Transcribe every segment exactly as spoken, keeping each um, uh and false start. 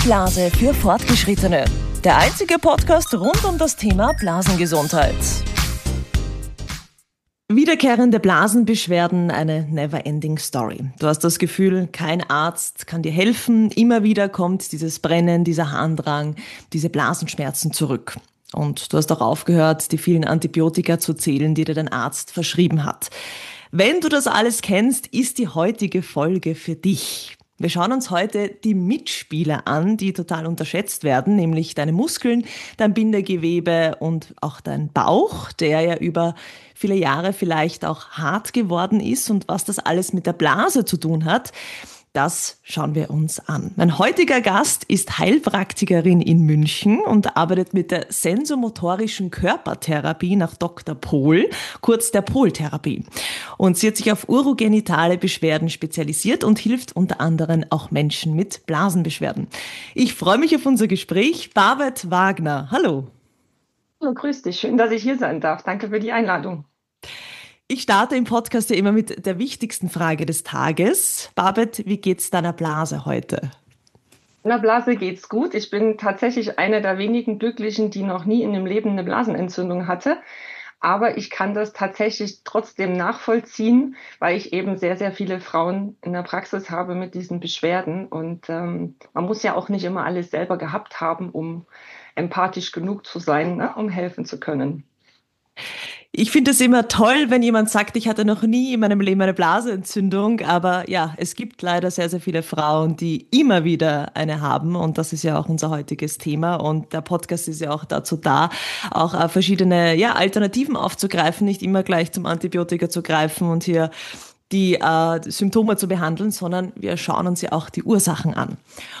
Blase für Fortgeschrittene. Der einzige Podcast rund um das Thema Blasengesundheit. Wiederkehrende Blasenbeschwerden, eine never-ending Story. Du hast das Gefühl, kein Arzt kann dir helfen. Immer wieder kommt dieses Brennen, dieser Harndrang, diese Blasenschmerzen zurück. Und du hast auch aufgehört, die vielen Antibiotika zu zählen, die dir dein Arzt verschrieben hat. Wenn du das alles kennst, ist die heutige Folge für dich. Wir schauen uns heute die Mitspieler an, die total unterschätzt werden, nämlich deine Muskeln, dein Bindegewebe und auch dein Bauch, der ja über viele Jahre vielleicht auch hart geworden ist, und was das alles mit der Blase zu tun hat. Das schauen wir uns an. Mein heutiger Gast ist Heilpraktikerin in München und arbeitet mit der sensomotorischen Körpertherapie nach Doktor Pohl, kurz der Pohl-Therapie. Und sie hat sich auf urogenitale Beschwerden spezialisiert und hilft unter anderem auch Menschen mit Blasenbeschwerden. Ich freue mich auf unser Gespräch. Babet Wagner, hallo. Hallo, grüß dich. Schön, dass ich hier sein darf. Danke für die Einladung. Ich starte im Podcast ja immer mit der wichtigsten Frage des Tages. Babet, wie geht's deiner Blase heute? Meiner Blase geht's gut. Ich bin tatsächlich eine der wenigen Glücklichen, die noch nie in dem Leben eine Blasenentzündung hatte. Aber ich kann das tatsächlich trotzdem nachvollziehen, weil ich eben sehr, sehr viele Frauen in der Praxis habe mit diesen Beschwerden. Und ähm, man muss ja auch nicht immer alles selber gehabt haben, um empathisch genug zu sein, ne, um helfen zu können. Ich finde es immer toll, wenn jemand sagt, ich hatte noch nie in meinem Leben eine Blasenentzündung, aber ja, es gibt leider sehr, sehr viele Frauen, die immer wieder eine haben, und das ist ja auch unser heutiges Thema, und der Podcast ist ja auch dazu da, auch äh, verschiedene ja, Alternativen aufzugreifen, nicht immer gleich zum Antibiotika zu greifen und hier die äh, Symptome zu behandeln, sondern wir schauen uns ja auch die Ursachen an.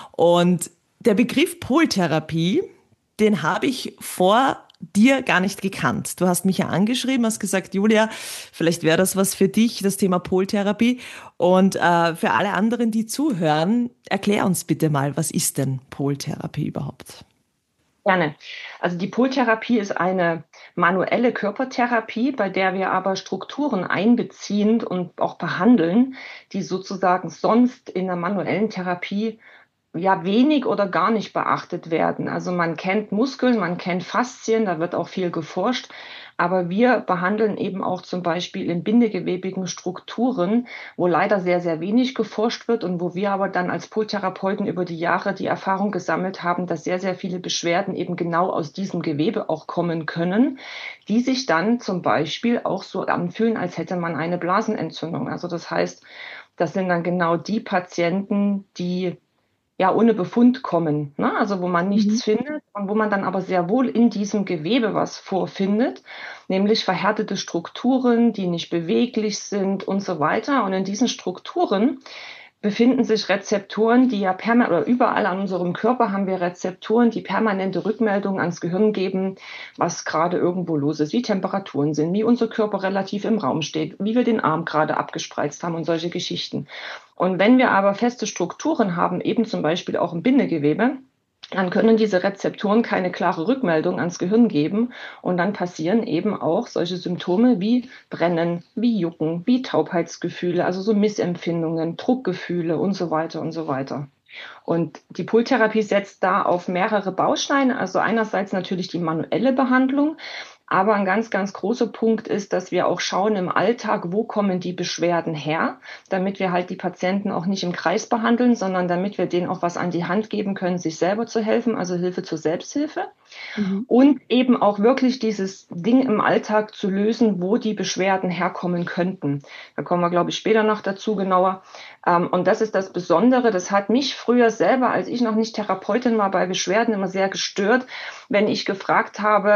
Und der Begriff Pohl-Therapie, den habe ich vor dir gar nicht gekannt. Du hast mich ja angeschrieben, hast gesagt, Julia, vielleicht wäre das was für dich, das Thema Pohl-Therapie. Und äh, für alle anderen, die zuhören, erklär uns bitte mal, was ist denn Pohl-Therapie überhaupt? Gerne. Also die Pohl-Therapie ist eine manuelle Körpertherapie, bei der wir aber Strukturen einbeziehen und auch behandeln, die sozusagen sonst in der manuellen Therapie ja wenig oder gar nicht beachtet werden. Also man kennt Muskeln, man kennt Faszien, da wird auch viel geforscht, aber wir behandeln eben auch zum Beispiel in bindegewebigen Strukturen, wo leider sehr, sehr wenig geforscht wird und wo wir aber dann als Pohl-Therapeuten über die Jahre die Erfahrung gesammelt haben, dass sehr, sehr viele Beschwerden eben genau aus diesem Gewebe auch kommen können, die sich dann zum Beispiel auch so anfühlen, als hätte man eine Blasenentzündung. Also das heißt, das sind dann genau die Patienten, die ja ohne Befund kommen, ne? Also wo man nichts Mhm. findet und wo man dann aber sehr wohl in diesem Gewebe was vorfindet, nämlich verhärtete Strukturen, die nicht beweglich sind und so weiter. Und in diesen Strukturen befinden sich Rezeptoren, die ja permanent, oder überall an unserem Körper haben wir Rezeptoren, die permanente Rückmeldungen ans Gehirn geben, was gerade irgendwo los ist, wie Temperaturen sind, wie unser Körper relativ im Raum steht, wie wir den Arm gerade abgespreizt haben und solche Geschichten. Und wenn wir aber feste Strukturen haben, eben zum Beispiel auch im Bindegewebe, dann können diese Rezeptoren keine klare Rückmeldung ans Gehirn geben, und dann passieren eben auch solche Symptome wie Brennen, wie Jucken, wie Taubheitsgefühle, also so Missempfindungen, Druckgefühle und so weiter und so weiter. Und die Pohl-Therapie setzt da auf mehrere Bausteine, also einerseits natürlich die manuelle Behandlung, aber ein ganz, ganz großer Punkt ist, dass wir auch schauen im Alltag, wo kommen die Beschwerden her, damit wir halt die Patienten auch nicht im Kreis behandeln, sondern damit wir denen auch was an die Hand geben können, sich selber zu helfen, also Hilfe zur Selbsthilfe. Mhm. Und eben auch wirklich dieses Ding im Alltag zu lösen, wo die Beschwerden herkommen könnten. Da kommen wir, glaube ich, später noch dazu genauer. Und das ist das Besondere. Das hat mich früher selber, als ich noch nicht Therapeutin war, bei Beschwerden immer sehr gestört, wenn ich gefragt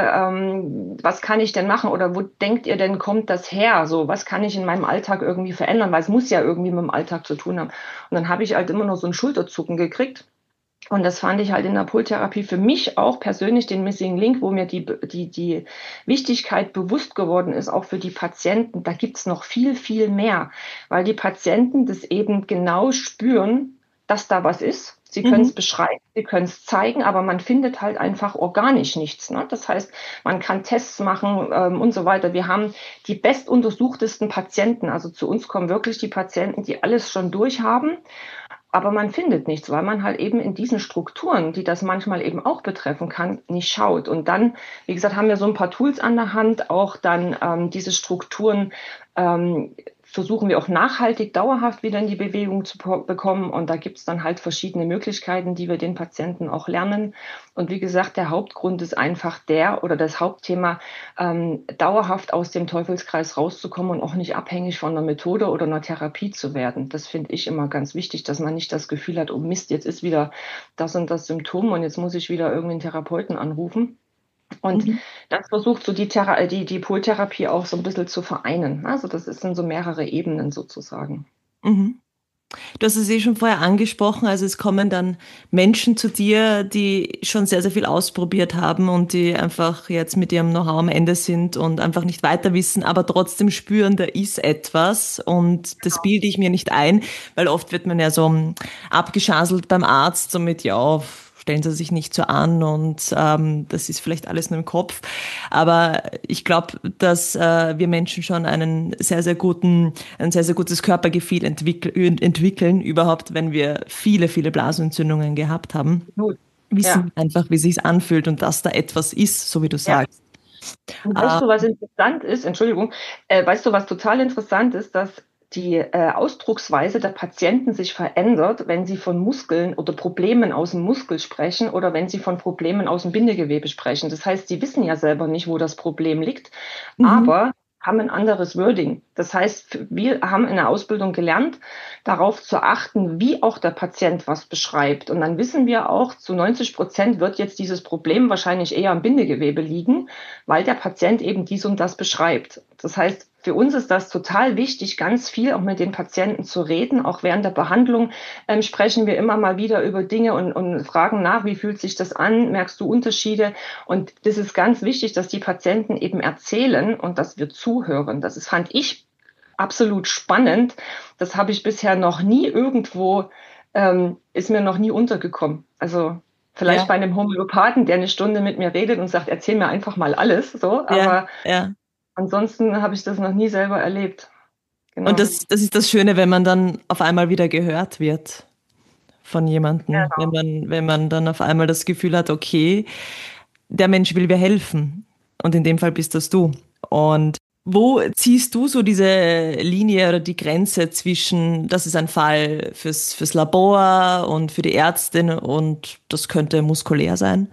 habe, was kann ich denn machen oder wo denkt ihr denn, kommt das her? So, was kann ich in meinem Alltag irgendwie verändern? Weil es muss ja irgendwie mit dem Alltag zu tun haben. Und dann habe ich halt immer nur so ein Schulterzucken gekriegt. Und das fand ich halt in der Pohl-Therapie für mich auch persönlich den Missing Link, wo mir die, die, die Wichtigkeit bewusst geworden ist, auch für die Patienten. Da gibt's noch viel, viel mehr, weil die Patienten das eben genau spüren, dass da was ist. Sie können es Mhm. beschreiben, sie können es zeigen, aber man findet halt einfach organisch nichts, ne? Das heißt, man kann Tests machen ähm, und so weiter. Wir haben die bestuntersuchtesten Patienten. Also zu uns kommen wirklich die Patienten, die alles schon durchhaben. aber man findet nichts, weil man halt eben in diesen Strukturen, die das manchmal eben auch betreffen kann, nicht schaut. Und dann, wie gesagt, haben wir so ein paar Tools an der Hand, auch dann ähm, diese Strukturen ähm, versuchen wir auch nachhaltig, dauerhaft wieder in die Bewegung zu bekommen. Und da gibt es dann halt verschiedene Möglichkeiten, die wir den Patienten auch lernen. Und wie gesagt, der Hauptgrund ist einfach der oder das Hauptthema, ähm, dauerhaft aus dem Teufelskreis rauszukommen und auch nicht abhängig von einer Methode oder einer Therapie zu werden. Das finde ich immer ganz wichtig, dass man nicht das Gefühl hat, oh Mist, jetzt ist wieder das und das Symptom und jetzt muss ich wieder irgendeinen Therapeuten anrufen. Und Mhm. das versucht so die, Thera die, die Poltherapie auch so ein bisschen zu vereinen. Also das sind so mehrere Ebenen sozusagen. Mhm. Du hast es eh schon vorher angesprochen, also es kommen dann Menschen zu dir, die schon sehr, sehr viel ausprobiert haben und die einfach jetzt mit ihrem Know-how am Ende sind und einfach nicht weiter wissen, aber trotzdem spüren, da ist etwas und das bilde ich mir nicht ein, weil oft wird man ja so ähm, abgeschaselt beim Arzt, so mit, ja, stellen Sie sich nicht so an und ähm, das ist vielleicht alles nur im Kopf. Aber ich glaube, dass äh, wir Menschen schon einen sehr, sehr guten, ein sehr, sehr gutes Körpergefühl entwickl entwickeln, überhaupt, wenn wir viele, viele Blasenentzündungen gehabt haben. Gut. Ja, Wissen einfach, wie sich's anfühlt und dass da etwas ist, so wie du ja. sagst. Und weißt Äh, du, was interessant ist? Entschuldigung, äh, weißt du, was total interessant ist, dass die äh, Ausdrucksweise der Patienten sich verändert, wenn sie von Muskeln oder Problemen aus dem Muskel sprechen oder wenn sie von Problemen aus dem Bindegewebe sprechen. Das heißt, sie wissen ja selber nicht, wo das Problem liegt, mhm, aber haben ein anderes Wording. Das heißt, wir haben in der Ausbildung gelernt, darauf zu achten, wie auch der Patient was beschreibt. Und dann wissen wir auch, zu neunzig Prozent wird jetzt dieses Problem wahrscheinlich eher am Bindegewebe liegen, weil der Patient eben dies und das beschreibt. Das heißt, für uns ist das total wichtig, ganz viel auch mit den Patienten zu reden. Auch während der Behandlung ähm, sprechen wir immer mal wieder über Dinge und, und fragen nach, wie fühlt sich das an? Merkst du Unterschiede? Und das ist ganz wichtig, dass die Patienten eben erzählen und dass wir zuhören. Das ist, fand ich absolut spannend. Das habe ich bisher noch nie irgendwo, ähm, ist mir noch nie untergekommen. Also vielleicht ja, bei einem Homöopathen, der eine Stunde mit mir redet und sagt, erzähl mir einfach mal alles, so, ja, aber ja. ansonsten habe ich das noch nie selber erlebt. Und Genau. das, das ist das Schöne, wenn man dann auf einmal wieder gehört wird von jemandem, wenn Genau. man, wenn man dann auf einmal das Gefühl hat, okay, der Mensch will mir helfen. Und in dem Fall bist das du. Und wo ziehst du so diese Linie oder die Grenze zwischen, das ist ein Fall fürs, fürs Labor und für die Ärztin und das könnte muskulär sein?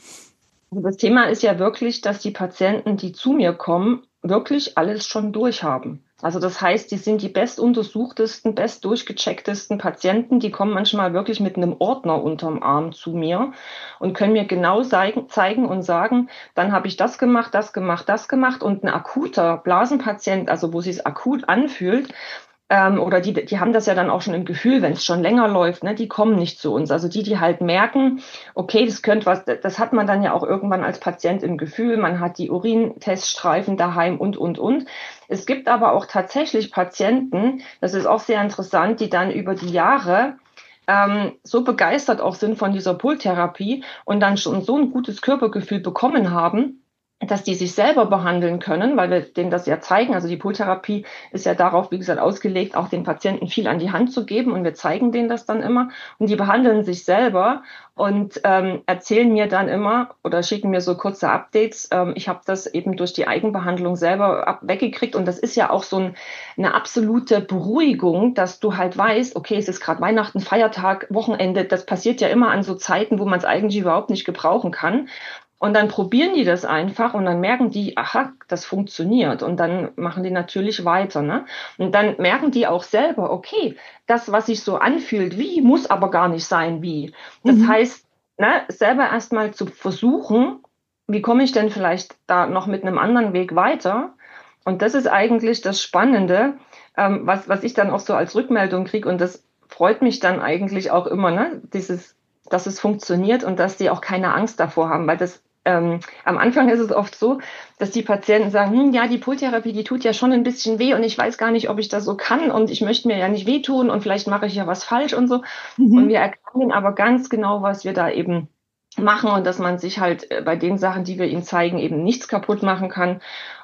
Also das Thema ist ja wirklich, dass die Patienten, die zu mir kommen, wirklich alles schon durchhaben. Also das heißt, die sind die bestuntersuchtesten, best durchgechecktesten Patienten. Die kommen manchmal wirklich mit einem Ordner unterm Arm zu mir und können mir genau zeigen, zeigen und sagen, dann habe ich das gemacht, das gemacht, das gemacht. Und ein akuter Blasenpatient, also wo es sich akut anfühlt, ähm, oder die, die haben das ja dann auch schon im Gefühl, wenn es schon länger läuft, ne, die kommen nicht zu uns. Also die, die halt merken, okay, das könnte was, das hat man dann ja auch irgendwann als Patient im Gefühl, man hat die Urinteststreifen daheim und, und, und. Es gibt aber auch tatsächlich Patienten, das ist auch sehr interessant, die dann über die Jahre ähm, so begeistert auch sind von dieser Poltherapie und dann schon so ein gutes Körpergefühl bekommen haben, dass die sich selber behandeln können, weil wir denen das ja zeigen. Also die Poltherapie ist ja darauf, wie gesagt, ausgelegt, auch den Patienten viel an die Hand zu geben und wir zeigen denen das dann immer und die behandeln sich selber und ähm, erzählen mir dann immer oder schicken mir so kurze Updates. Ähm, ich habe das eben durch die Eigenbehandlung selber ab weggekriegt und das ist ja auch so ein, eine absolute Beruhigung, dass du halt weißt, okay, es ist gerade Weihnachten, Feiertag, Wochenende, das passiert ja immer an so Zeiten, wo man es eigentlich überhaupt nicht gebrauchen kann. Und dann probieren die das einfach und dann merken die, aha, das funktioniert. Und dann machen die natürlich weiter, ne? Und dann merken die auch selber, okay, das, was sich so anfühlt wie, muss aber gar nicht sein wie. Das Mhm. heißt, ne, selber erstmal zu versuchen, wie komme ich denn vielleicht da noch mit einem anderen Weg weiter? Und das ist eigentlich das Spannende, ähm, was, was ich dann auch so als Rückmeldung kriege. Und das freut mich dann eigentlich auch immer, ne? Dieses, dass es funktioniert und dass die auch keine Angst davor haben, weil das ähm, am Anfang ist es oft so, dass die Patienten sagen, hm, ja, die Poltherapie, die tut ja schon ein bisschen weh und ich weiß gar nicht, ob ich das so kann und ich möchte mir ja nicht wehtun und vielleicht mache ich ja was falsch und so. Und Mhm. wir erklären aber ganz genau, was wir da eben machen und dass man sich halt äh, bei den Sachen, die wir ihnen zeigen, eben nichts kaputt machen kann.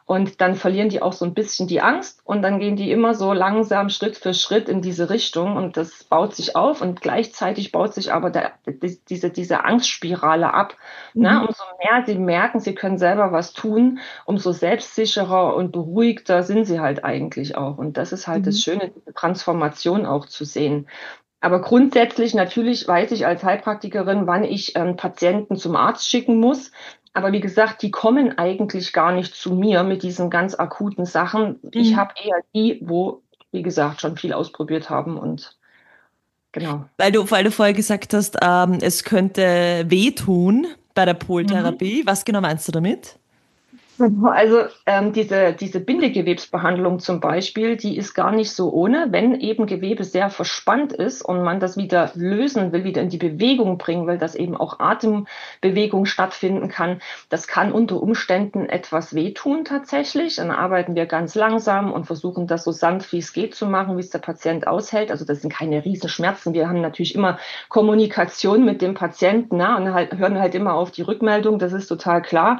Und dann verlieren die auch so ein bisschen die Angst und dann gehen die immer so langsam Schritt für Schritt in diese Richtung und das baut sich auf und gleichzeitig baut sich aber der, diese, diese Angstspirale ab. Ne? Mhm. Umso mehr sie merken, sie können selber was tun, umso selbstsicherer und beruhigter sind sie halt eigentlich auch. Und das ist halt das Mhm. Schöne, diese Transformation auch zu sehen. Aber grundsätzlich, natürlich weiß ich als Heilpraktikerin, wann ich ähm, Patienten zum Arzt schicken muss. Aber wie gesagt, die kommen eigentlich gar nicht zu mir mit diesen ganz akuten Sachen. Ich Mhm. habe eher die, wo, wie gesagt, schon viel ausprobiert haben und genau. Weil du, weil du vorher gesagt hast, ähm, es könnte wehtun bei der Mhm. Poltherapie. Was genau meinst du damit? Also ähm, diese, diese Bindegewebsbehandlung zum Beispiel, die ist gar nicht so ohne, wenn eben Gewebe sehr verspannt ist und man das wieder lösen will, wieder in die Bewegung bringen will, dass eben auch Atembewegung stattfinden kann. Das kann unter Umständen etwas wehtun tatsächlich. Dann arbeiten wir ganz langsam und versuchen das so sanft wie es geht zu machen, wie es der Patient aushält. Also das sind keine Riesenschmerzen. Wir haben natürlich immer Kommunikation mit dem Patienten, ne, und halt, hören halt immer auf die Rückmeldung, das ist total klar.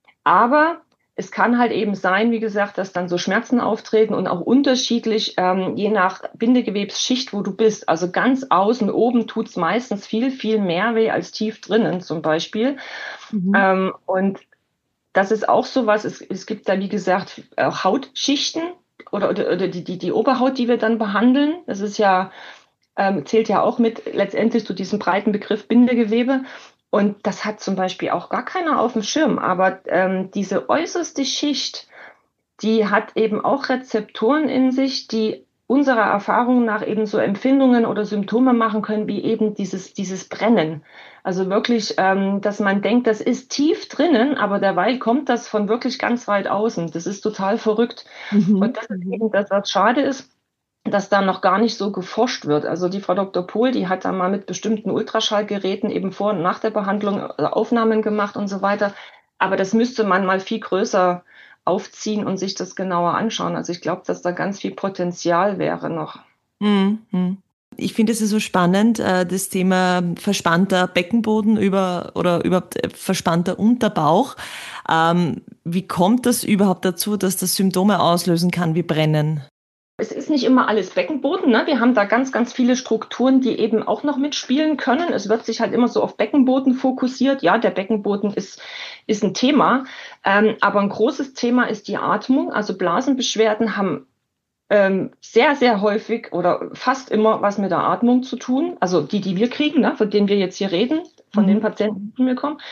Aber es kann halt eben sein, wie gesagt, dass dann so Schmerzen auftreten und auch unterschiedlich, ähm, je nach Bindegewebsschicht, wo du bist. Also ganz außen oben tut's meistens viel, viel mehr weh als tief drinnen zum Beispiel. Mhm. Ähm, und das ist auch so was. Es, es gibt da, wie gesagt, auch Hautschichten oder, oder, oder die, die, die Oberhaut, die wir dann behandeln. Das ist ja ähm, zählt ja auch mit letztendlich zu diesem breiten Begriff Bindegewebe. Und das hat zum Beispiel auch gar keiner auf dem Schirm. Aber ähm, diese äußerste Schicht, die hat eben auch Rezeptoren in sich, die unserer Erfahrung nach eben so Empfindungen oder Symptome machen können, wie eben dieses, dieses Brennen. Also wirklich, ähm, dass man denkt, das ist tief drinnen, aber derweil kommt das von wirklich ganz weit außen. Das ist total verrückt. Und Mhm. das ist Mhm. eben das, was schade ist, dass da noch gar nicht so geforscht wird. Also die Frau Doktor Pohl, die hat da mal mit bestimmten Ultraschallgeräten eben vor und nach der Behandlung äh, Aufnahmen gemacht und so weiter. Aber das müsste man mal viel größer aufziehen und sich das genauer anschauen. Also ich glaube, dass da ganz viel Potenzial wäre noch. Mhm. Mhm. Ich finde es ja so spannend, äh, das Thema verspannter Beckenboden über oder überhaupt äh, verspannter Unterbauch. Ähm, wie kommt das überhaupt dazu, dass das Symptome auslösen kann wie Brennen? Es ist nicht immer alles Beckenboden, ne? Wir haben da ganz, ganz viele Strukturen, die eben auch noch mitspielen können. Es wird sich halt immer so auf Beckenboden fokussiert. Ja, der Beckenboden ist, ist ein Thema. Ähm, aber ein großes Thema ist die Atmung. Also Blasenbeschwerden haben ähm, sehr, sehr häufig oder fast immer was mit der Atmung zu tun. Also die, die wir kriegen, ne? Von denen wir jetzt hier reden, von den Mhm. Patienten, die zu mir kommen.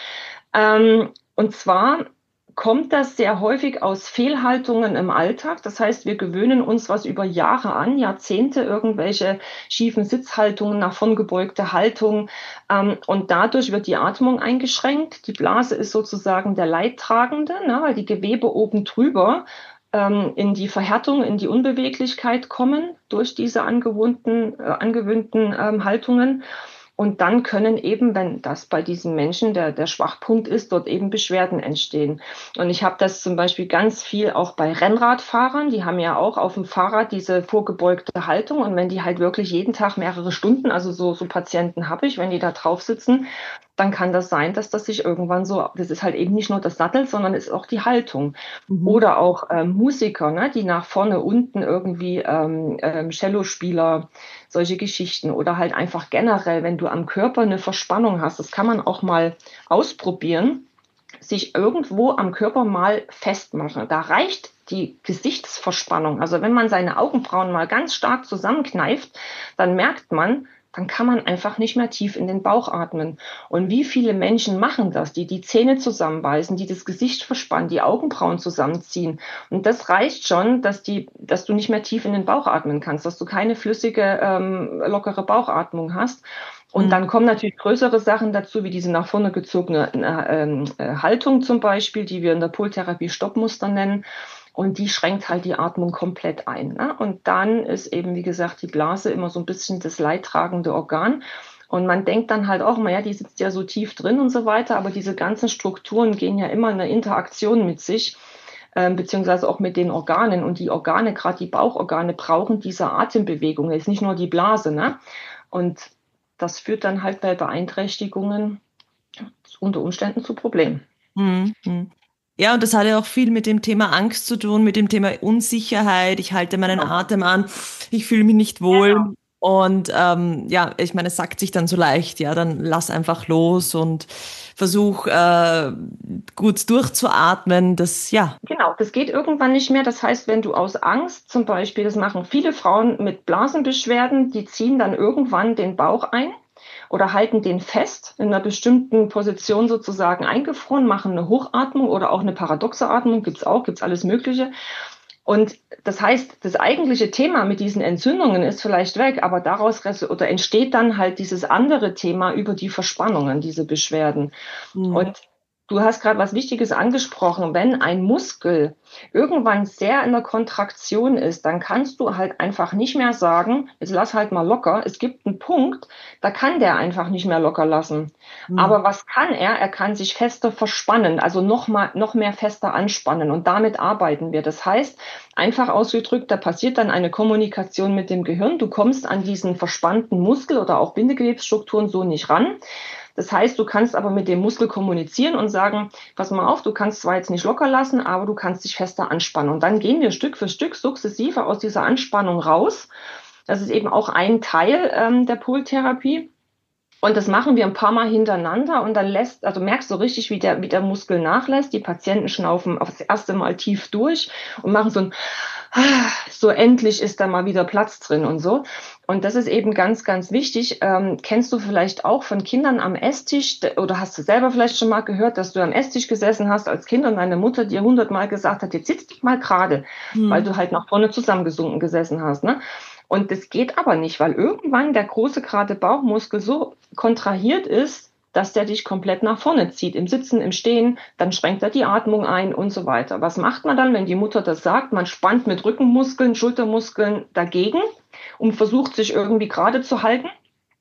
Ähm, und zwar kommt das sehr häufig aus Fehlhaltungen im Alltag. Das heißt, wir gewöhnen uns was über Jahre an, Jahrzehnte, irgendwelche schiefen Sitzhaltungen, nach vorn gebeugte Haltung. Ähm, und dadurch wird die Atmung eingeschränkt. Die Blase ist sozusagen der Leidtragende, ne, weil die Gewebe oben drüber ähm, in die Verhärtung, in die Unbeweglichkeit kommen durch diese angewohnten, äh, angewöhnten ähm, Haltungen. Und dann können eben, wenn das bei diesen Menschen der, der Schwachpunkt ist, dort eben Beschwerden entstehen. Und ich habe das zum Beispiel ganz viel auch bei Rennradfahrern. Die haben ja auch auf dem Fahrrad diese vorgebeugte Haltung. Und wenn die halt wirklich jeden Tag mehrere Stunden, also so, so Patienten habe ich, wenn die da drauf sitzen, dann kann das sein, dass das sich irgendwann so, das ist halt eben nicht nur das Sattel, sondern ist auch die Haltung. Mhm. Oder auch ähm, Musiker, ne, die nach vorne, unten irgendwie ähm, ähm, Cellospieler, solche Geschichten. Oder halt einfach generell, wenn du am Körper eine Verspannung hast, das kann man auch mal ausprobieren, sich irgendwo am Körper mal festmachen. Da reicht die Gesichtsverspannung. Also wenn man seine Augenbrauen mal ganz stark zusammenkneift, dann merkt man, dann kann man einfach nicht mehr tief in den Bauch atmen. Und wie viele Menschen machen das, die die Zähne zusammenbeißen, die das Gesicht verspannen, die Augenbrauen zusammenziehen. Und das reicht schon, dass die, dass du nicht mehr tief in den Bauch atmen kannst, dass du keine flüssige, ähm, lockere Bauchatmung hast. Und Mhm. dann kommen natürlich größere Sachen dazu, wie diese nach vorne gezogene äh, äh, Haltung zum Beispiel, die wir in der Poltherapie Stoppmuster nennen. Und die schränkt halt die Atmung komplett ein. Ne? Und dann ist eben, wie gesagt, die Blase immer so ein bisschen das leidtragende Organ. Und man denkt dann halt auch immer, ja, die sitzt ja so tief drin und so weiter, aber diese ganzen Strukturen gehen ja immer in eine Interaktion mit sich, äh, beziehungsweise auch mit den Organen. Und die Organe, gerade die Bauchorgane, brauchen diese Atembewegung. Das ist nicht nur die Blase, ne? Und das führt dann halt bei Beeinträchtigungen unter Umständen zu Problemen. Mhm. Mhm. Ja, und das hat ja auch viel mit dem Thema Angst zu tun, mit dem Thema Unsicherheit. Ich halte meinen Genau. Atem an, ich fühle mich nicht Genau. wohl. Und ähm, ja, ich meine, es sagt sich dann so leicht, ja, dann lass einfach los und versuch äh, gut durchzuatmen. Das, ja. Genau, das geht irgendwann nicht mehr. Das heißt, wenn du aus Angst zum Beispiel, das machen viele Frauen mit Blasenbeschwerden, die ziehen dann irgendwann den Bauch ein oder halten den fest in einer bestimmten Position sozusagen eingefroren, machen eine Hochatmung oder auch eine paradoxe Atmung, gibt's auch, gibt's alles Mögliche. Und das heißt, das eigentliche Thema mit diesen Entzündungen ist vielleicht weg, aber daraus oder entsteht dann halt dieses andere Thema über die Verspannungen, diese Beschwerden. Hm. Und du hast gerade was Wichtiges angesprochen. Wenn ein Muskel irgendwann sehr in der Kontraktion ist, dann kannst du halt einfach nicht mehr sagen, jetzt lass halt mal locker. Es gibt einen Punkt, da kann der einfach nicht mehr locker lassen. Hm. Aber was kann er? Er kann sich fester verspannen, also noch mal, noch mehr fester anspannen. Und damit arbeiten wir. Das heißt, einfach ausgedrückt, da passiert dann eine Kommunikation mit dem Gehirn. Du kommst an diesen verspannten Muskel oder auch Bindegewebsstrukturen so nicht ran. Das heißt, du kannst aber mit dem Muskel kommunizieren und sagen, pass mal auf, du kannst zwar jetzt nicht locker lassen, aber du kannst dich fester anspannen. Und dann gehen wir Stück für Stück sukzessive aus dieser Anspannung raus. Das ist eben auch ein Teil ähm, der Poltherapie. Und das machen wir ein paar Mal hintereinander und dann lässt, also merkst du richtig, wie der, wie der Muskel nachlässt. Die Patienten schnaufen aufs erste Mal tief durch und machen so ein, so endlich ist da mal wieder Platz drin und so. Und das ist eben ganz, ganz wichtig. Ähm, kennst du vielleicht auch von Kindern am Esstisch oder hast du selber vielleicht schon mal gehört, dass du am Esstisch gesessen hast als Kind und deine Mutter dir hundertmal gesagt hat, jetzt sitz dich mal gerade, weil Hm. du halt nach vorne zusammengesunken gesessen hast, ne? Und das geht aber nicht, weil irgendwann der große gerade Bauchmuskel so kontrahiert ist, dass der dich komplett nach vorne zieht, im Sitzen, im Stehen, dann schränkt er die Atmung ein und so weiter. Was macht man dann, wenn die Mutter das sagt? Man spannt mit Rückenmuskeln, Schultermuskeln dagegen und versucht sich irgendwie gerade zu halten.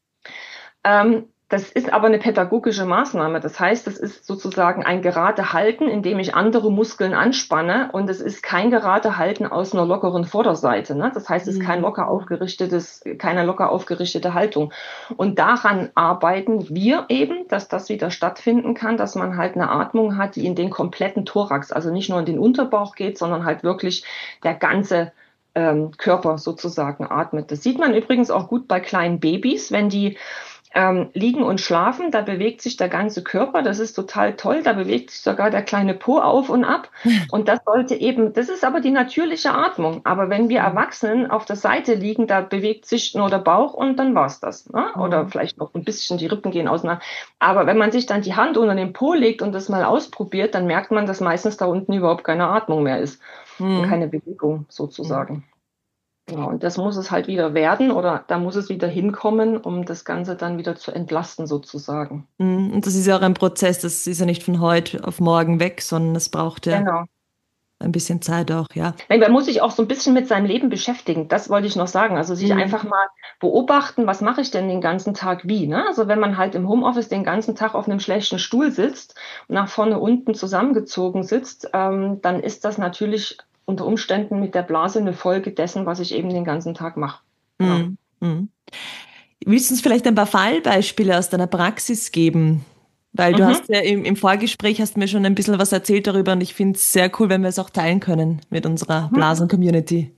Ähm, das ist aber eine pädagogische Maßnahme. Das heißt, das ist sozusagen ein gerade Halten, indem ich andere Muskeln anspanne. Und es ist kein gerade Halten aus einer lockeren Vorderseite. Ne? Das heißt, es ist kein Hm. locker aufgerichtetes, keine locker aufgerichtete Haltung. Und daran arbeiten wir eben, dass das wieder stattfinden kann, dass man halt eine Atmung hat, die in den kompletten Thorax, also nicht nur in den Unterbauch geht, sondern halt wirklich der ganze ähm, Körper sozusagen atmet. Das sieht man übrigens auch gut bei kleinen Babys, wenn die ähm, liegen und schlafen, da bewegt sich der ganze Körper, das ist total toll, da bewegt sich sogar der kleine Po auf und ab und das sollte eben, das ist aber die natürliche Atmung, aber wenn wir Erwachsenen auf der Seite liegen, da bewegt sich nur der Bauch und dann war's das, ne? Oder Hm. vielleicht noch ein bisschen, die Rippen gehen auseinander, aber wenn man sich dann die Hand unter den Po legt und das mal ausprobiert, dann merkt man, dass meistens da unten überhaupt keine Atmung mehr ist und Hm. keine Bewegung Hm. sozusagen. Ja, und das muss es halt wieder werden oder da muss es wieder hinkommen, um das Ganze dann wieder zu entlasten sozusagen. Hm. Und das ist ja auch ein Prozess, das ist ja nicht von heute auf morgen weg, sondern es braucht ja Genau. ein bisschen Zeit auch, ja. Nein, man muss sich auch so ein bisschen mit seinem Leben beschäftigen. Das wollte ich noch sagen. Also sich Hm. einfach mal beobachten, was mache ich denn den ganzen Tag wie, ne? Also wenn man halt im Homeoffice den ganzen Tag auf einem schlechten Stuhl sitzt und nach vorne unten zusammengezogen sitzt, ähm, dann ist das natürlich unter Umständen mit der Blase eine Folge dessen, was ich eben den ganzen Tag mache. Genau. Hm. Hm. Willst du uns vielleicht ein paar Fallbeispiele aus deiner Praxis geben? Weil du Mhm. hast ja im, im Vorgespräch hast mir schon ein bisschen was erzählt darüber und ich finde es sehr cool, wenn wir es auch teilen können mit unserer Mhm. Blasen-Community.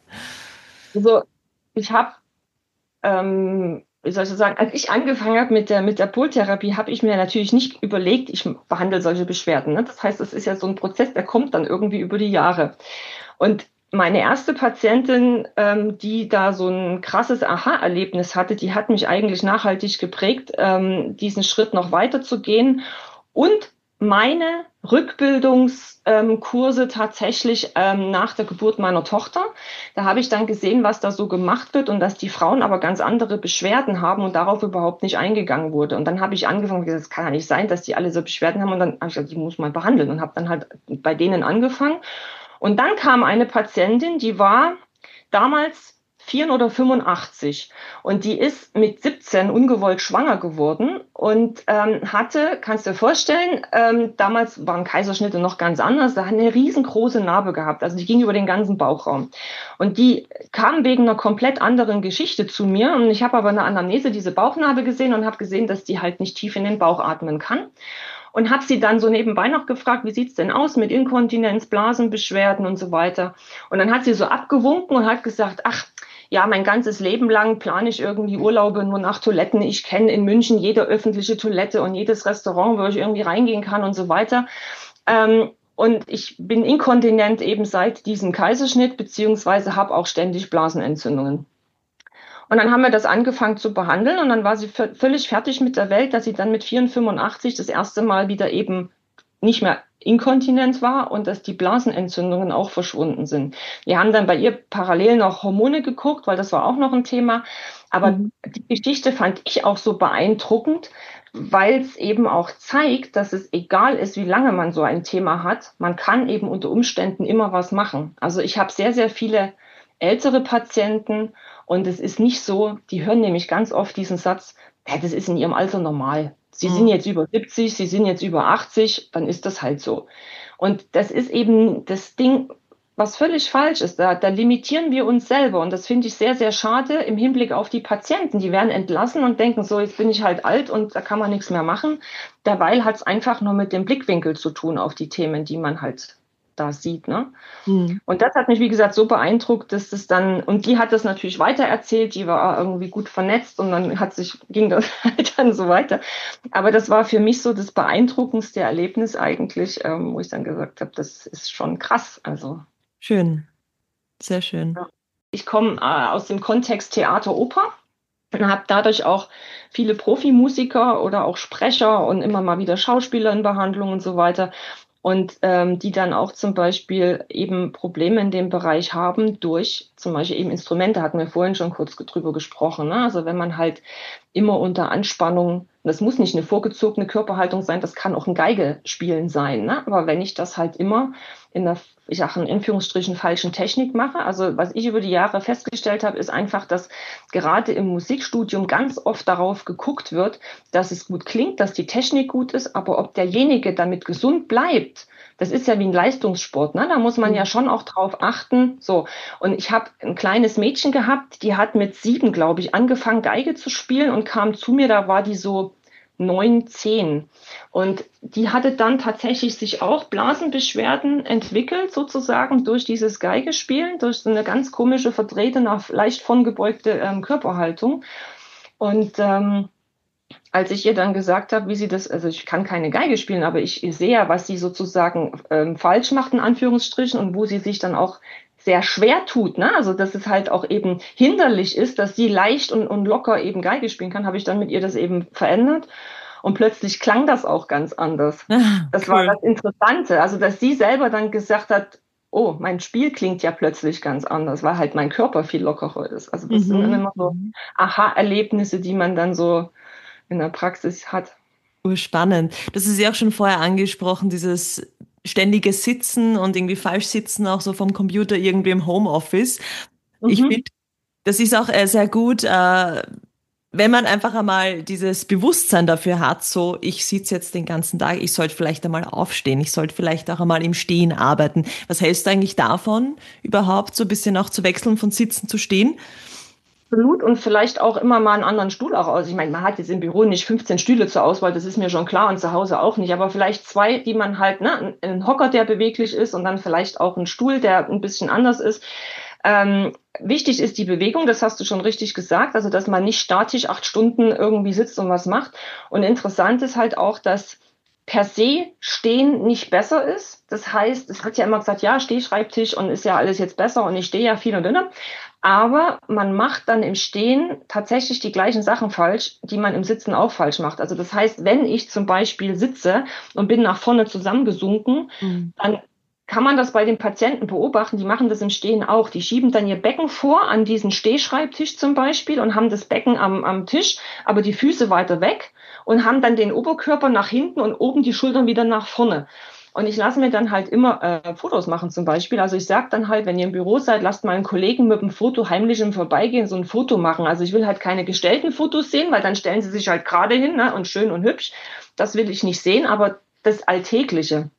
Also ich habe ähm, wie soll ich das sagen, als ich angefangen habe mit der, mit der Poltherapie, habe ich mir natürlich nicht überlegt, ich behandle solche Beschwerden. Ne? Das heißt, es ist ja so ein Prozess, der kommt dann irgendwie über die Jahre. Und meine erste Patientin, ähm, die da so ein krasses Aha-Erlebnis hatte, die hat mich eigentlich nachhaltig geprägt, ähm, diesen Schritt noch weiter zu gehen und meine Rückbildungskurse tatsächlich ähm, nach der Geburt meiner Tochter. Da habe ich dann gesehen, was da so gemacht wird und dass die Frauen aber ganz andere Beschwerden haben und darauf überhaupt nicht eingegangen wurde. Und dann habe ich angefangen, gesagt, es kann ja nicht sein, dass die alle so Beschwerden haben. Und dann habe ich gesagt, die muss man behandeln und habe dann halt bei denen angefangen. Und dann kam eine Patientin, die war damals vierundachtzig oder fünfundachtzig und die ist mit siebzehn ungewollt schwanger geworden und ähm, hatte, kannst du dir vorstellen, ähm, damals waren Kaiserschnitte noch ganz anders, da hat eine riesengroße Narbe gehabt, also die ging über den ganzen Bauchraum und die kam wegen einer komplett anderen Geschichte zu mir und ich habe aber in der Anamnese diese Bauchnarbe gesehen und habe gesehen, dass die halt nicht tief in den Bauch atmen kann. und habe sie dann so nebenbei noch gefragt, wie sieht's denn aus mit Inkontinenz, Blasenbeschwerden und so weiter. Und dann hat sie so abgewunken und hat gesagt, ach, ja, mein ganzes Leben lang plane ich irgendwie Urlaube nur nach Toiletten. Ich kenne in München jede öffentliche Toilette und jedes Restaurant, wo ich irgendwie reingehen kann und so weiter. Ähm, und ich bin inkontinent eben seit diesem Kaiserschnitt, beziehungsweise habe auch ständig Blasenentzündungen. Und dann haben wir das angefangen zu behandeln und dann war sie völlig fertig mit der Welt, dass sie dann mit vierundfünfundachtzig das erste Mal wieder eben nicht mehr inkontinent war und dass die Blasenentzündungen auch verschwunden sind. Wir haben dann bei ihr parallel noch Hormone geguckt, weil das war auch noch ein Thema. Aber mhm. die Geschichte fand ich auch so beeindruckend, weil es eben auch zeigt, dass es egal ist, wie lange man so ein Thema hat, man kann eben unter Umständen immer was machen. Also ich habe sehr, sehr viele ältere Patienten und es ist nicht so, die hören nämlich ganz oft diesen Satz, ja, das ist in ihrem Alter normal. Sie mhm. sind jetzt über siebzig, sie sind jetzt über achtzig, dann ist das halt so. Und das ist eben das Ding, was völlig falsch ist. Da, da limitieren wir uns selber und das finde ich sehr, sehr schade im Hinblick auf die Patienten. Die werden entlassen und denken so, jetzt bin ich halt alt und da kann man nichts mehr machen. Derweil hat es einfach nur mit dem Blickwinkel zu tun auf die Themen, die man halt da sieht, ne? Mhm. Und das hat mich, wie gesagt, so beeindruckt, dass das dann, und die hat das natürlich weitererzählt, die war irgendwie gut vernetzt und dann hat sich, ging das halt dann so weiter. Aber das war für mich so das beeindruckendste Erlebnis eigentlich, ähm, wo ich dann gesagt habe, das ist schon krass, also. Schön. Sehr schön. Ja. Ich komme äh, aus dem Kontext Theater, Oper und habe dadurch auch viele Profimusiker oder auch Sprecher und immer mal wieder Schauspieler in Behandlung und so weiter. Und ähm, die dann auch zum Beispiel eben Probleme in dem Bereich haben durch zum Beispiel eben Instrumente, hatten wir vorhin schon kurz drüber gesprochen. Ne? Also wenn man halt immer unter Anspannung, das muss nicht eine vorgezogene Körperhaltung sein, das kann auch ein Geigespielen sein. Ne? Aber wenn ich das halt immer in der, ich sage in Anführungsstrichen, falschen Technik mache, also was ich über die Jahre festgestellt habe, ist einfach, dass gerade im Musikstudium ganz oft darauf geguckt wird, dass es gut klingt, dass die Technik gut ist, aber ob derjenige damit gesund bleibt, das ist ja wie ein Leistungssport, ne? Da muss man ja schon auch drauf achten. So, und ich habe ein kleines Mädchen gehabt, die hat mit sieben, glaube ich, angefangen, Geige zu spielen und kam zu mir, da war die so neun, zehn. Und die hatte dann tatsächlich sich auch Blasenbeschwerden entwickelt, sozusagen durch dieses Geigespielen, durch so eine ganz komische, verdrehte, leicht von gebeugte ähm, Körperhaltung. Und ähm, als ich ihr dann gesagt habe, wie sie das, also ich kann keine Geige spielen, aber ich, ich sehe ja, was sie sozusagen ähm, falsch macht, in Anführungsstrichen, und wo sie sich dann auch sehr schwer tut, ne? Also dass es halt auch eben hinderlich ist, dass sie leicht und, und locker eben Geige spielen kann, habe ich dann mit ihr das eben verändert. Und plötzlich klang das auch ganz anders. Ah, das cool. war das Interessante. Also dass sie selber dann gesagt hat, oh, mein Spiel klingt ja plötzlich ganz anders, weil halt mein Körper viel lockerer ist. Also das mhm. sind immer so Aha-Erlebnisse, die man dann so in der Praxis hat. Spannend. Das ist ja auch schon vorher angesprochen, dieses ständige Sitzen und irgendwie falsch sitzen, auch so vom Computer irgendwie im Homeoffice. Mhm. Ich finde, das ist auch sehr gut, wenn man einfach einmal dieses Bewusstsein dafür hat, so ich sitze jetzt den ganzen Tag, ich sollte vielleicht einmal aufstehen, ich sollte vielleicht auch einmal im Stehen arbeiten. Was hältst du eigentlich davon, überhaupt so ein bisschen auch zu wechseln, von Sitzen zu Stehen? Absolut, und vielleicht auch immer mal einen anderen Stuhl auch aus. Ich meine, man hat jetzt im Büro nicht fünfzehn Stühle zur Auswahl, das ist mir schon klar, und zu Hause auch nicht, aber vielleicht zwei, die man halt, ne, ein Hocker, der beweglich ist, und dann vielleicht auch ein Stuhl, der ein bisschen anders ist. Ähm, wichtig ist die Bewegung, das hast du schon richtig gesagt, also dass man nicht statisch acht Stunden irgendwie sitzt und was macht. Und interessant ist halt auch, dass per se Stehen nicht besser ist. Das heißt, es wird ja immer gesagt, ja, Stehschreibtisch und ist ja alles jetzt besser und ich stehe ja viel und dünner. Aber man macht dann im Stehen tatsächlich die gleichen Sachen falsch, die man im Sitzen auch falsch macht. Also das heißt, wenn ich zum Beispiel sitze und bin nach vorne zusammengesunken, mhm. dann kann man das bei den Patienten beobachten, die machen das im Stehen auch. Die schieben dann ihr Becken vor an diesen Stehschreibtisch zum Beispiel und haben das Becken am, am Tisch, aber die Füße weiter weg und haben dann den Oberkörper nach hinten und oben die Schultern wieder nach vorne. Und ich lasse mir dann halt immer äh, Fotos machen zum Beispiel. Also ich sage dann halt, wenn ihr im Büro seid, lasst mal einen Kollegen mit dem Foto heimlich im Vorbeigehen so ein Foto machen. Also ich will halt keine gestellten Fotos sehen, weil dann stellen sie sich halt gerade hin, ne, und schön und hübsch. Das will ich nicht sehen, aber das Alltägliche.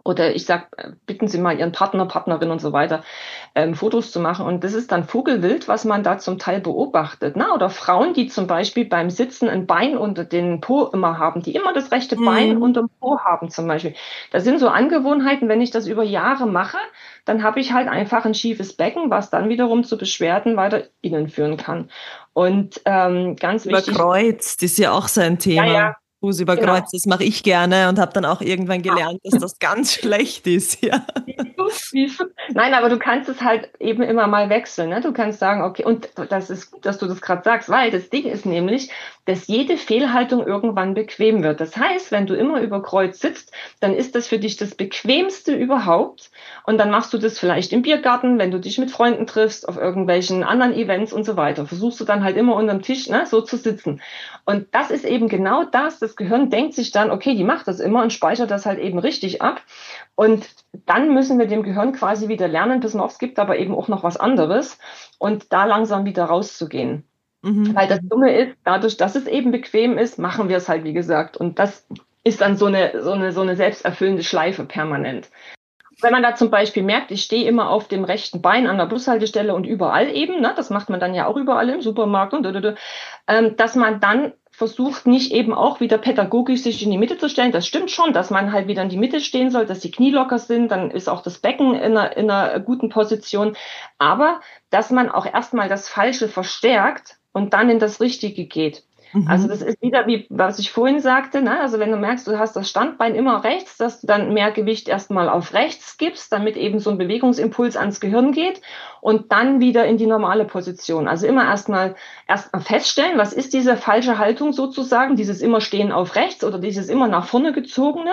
Oder ich sag, bitten Sie mal Ihren Partner, Partnerin und so weiter, ähm, Fotos zu machen. Und das ist dann Vogelwild, was man da zum Teil beobachtet. Ne? Oder Frauen, die zum Beispiel beim Sitzen ein Bein unter den Po immer haben, die immer das rechte Bein Mhm. unter dem Po haben zum Beispiel. Das sind so Angewohnheiten, wenn ich das über Jahre mache, dann habe ich halt einfach ein schiefes Becken, was dann wiederum zu Beschwerden weiter innen führen kann. Und ähm, ganz wichtig, Überkreuzt ist ja auch so ein ja, Thema. ja, Fuß genau. überkreuzt, das mache ich gerne und habe dann auch irgendwann gelernt, dass das ganz schlecht ist. Ja. Siehst du? Siehst du? Nein, aber du kannst es halt eben immer mal wechseln. Ne? Du kannst sagen, okay, und das ist gut, dass du das gerade sagst, weil das Ding ist nämlich, dass jede Fehlhaltung irgendwann bequem wird. Das heißt, wenn du immer über Kreuz sitzt, dann ist das für dich das Bequemste überhaupt. Und dann machst du das vielleicht im Biergarten, wenn du dich mit Freunden triffst, auf irgendwelchen anderen Events und so weiter. Versuchst du dann halt immer unterm Tisch, ne, so zu sitzen. Und das ist eben genau das. Das Gehirn denkt sich dann, okay, die macht das immer und speichert das halt eben richtig ab. Und dann müssen wir dem Gehirn quasi wieder lernen, pass mal auf, es gibt aber eben auch noch was anderes und da langsam wieder rauszugehen. Mhm. Weil das Dumme ist, dadurch, dass es eben bequem ist, machen wir es halt, wie gesagt. Und das ist dann so eine, so eine, so eine selbsterfüllende Schleife permanent. Wenn man da zum Beispiel merkt, ich stehe immer auf dem rechten Bein an der Bushaltestelle und überall eben, ne, das macht man dann ja auch überall im Supermarkt und da, da, da, ähm, dass man dann versucht, nicht eben auch wieder pädagogisch sich in die Mitte zu stellen. Das stimmt schon, dass man halt wieder in die Mitte stehen soll, dass die Knie locker sind, dann ist auch das Becken in einer, in einer guten Position. Aber dass man auch erstmal das Falsche verstärkt und dann in das Richtige geht. Also Mhm. das ist wieder wie, was ich vorhin sagte, ne? Also wenn du merkst, du hast das Standbein immer rechts, dass du dann mehr Gewicht erstmal auf rechts gibst, damit eben so ein Bewegungsimpuls ans Gehirn geht und dann wieder in die normale Position. Also immer erstmal erstmal feststellen, was ist diese falsche Haltung sozusagen, dieses immer stehen auf rechts oder dieses immer nach vorne gezogene,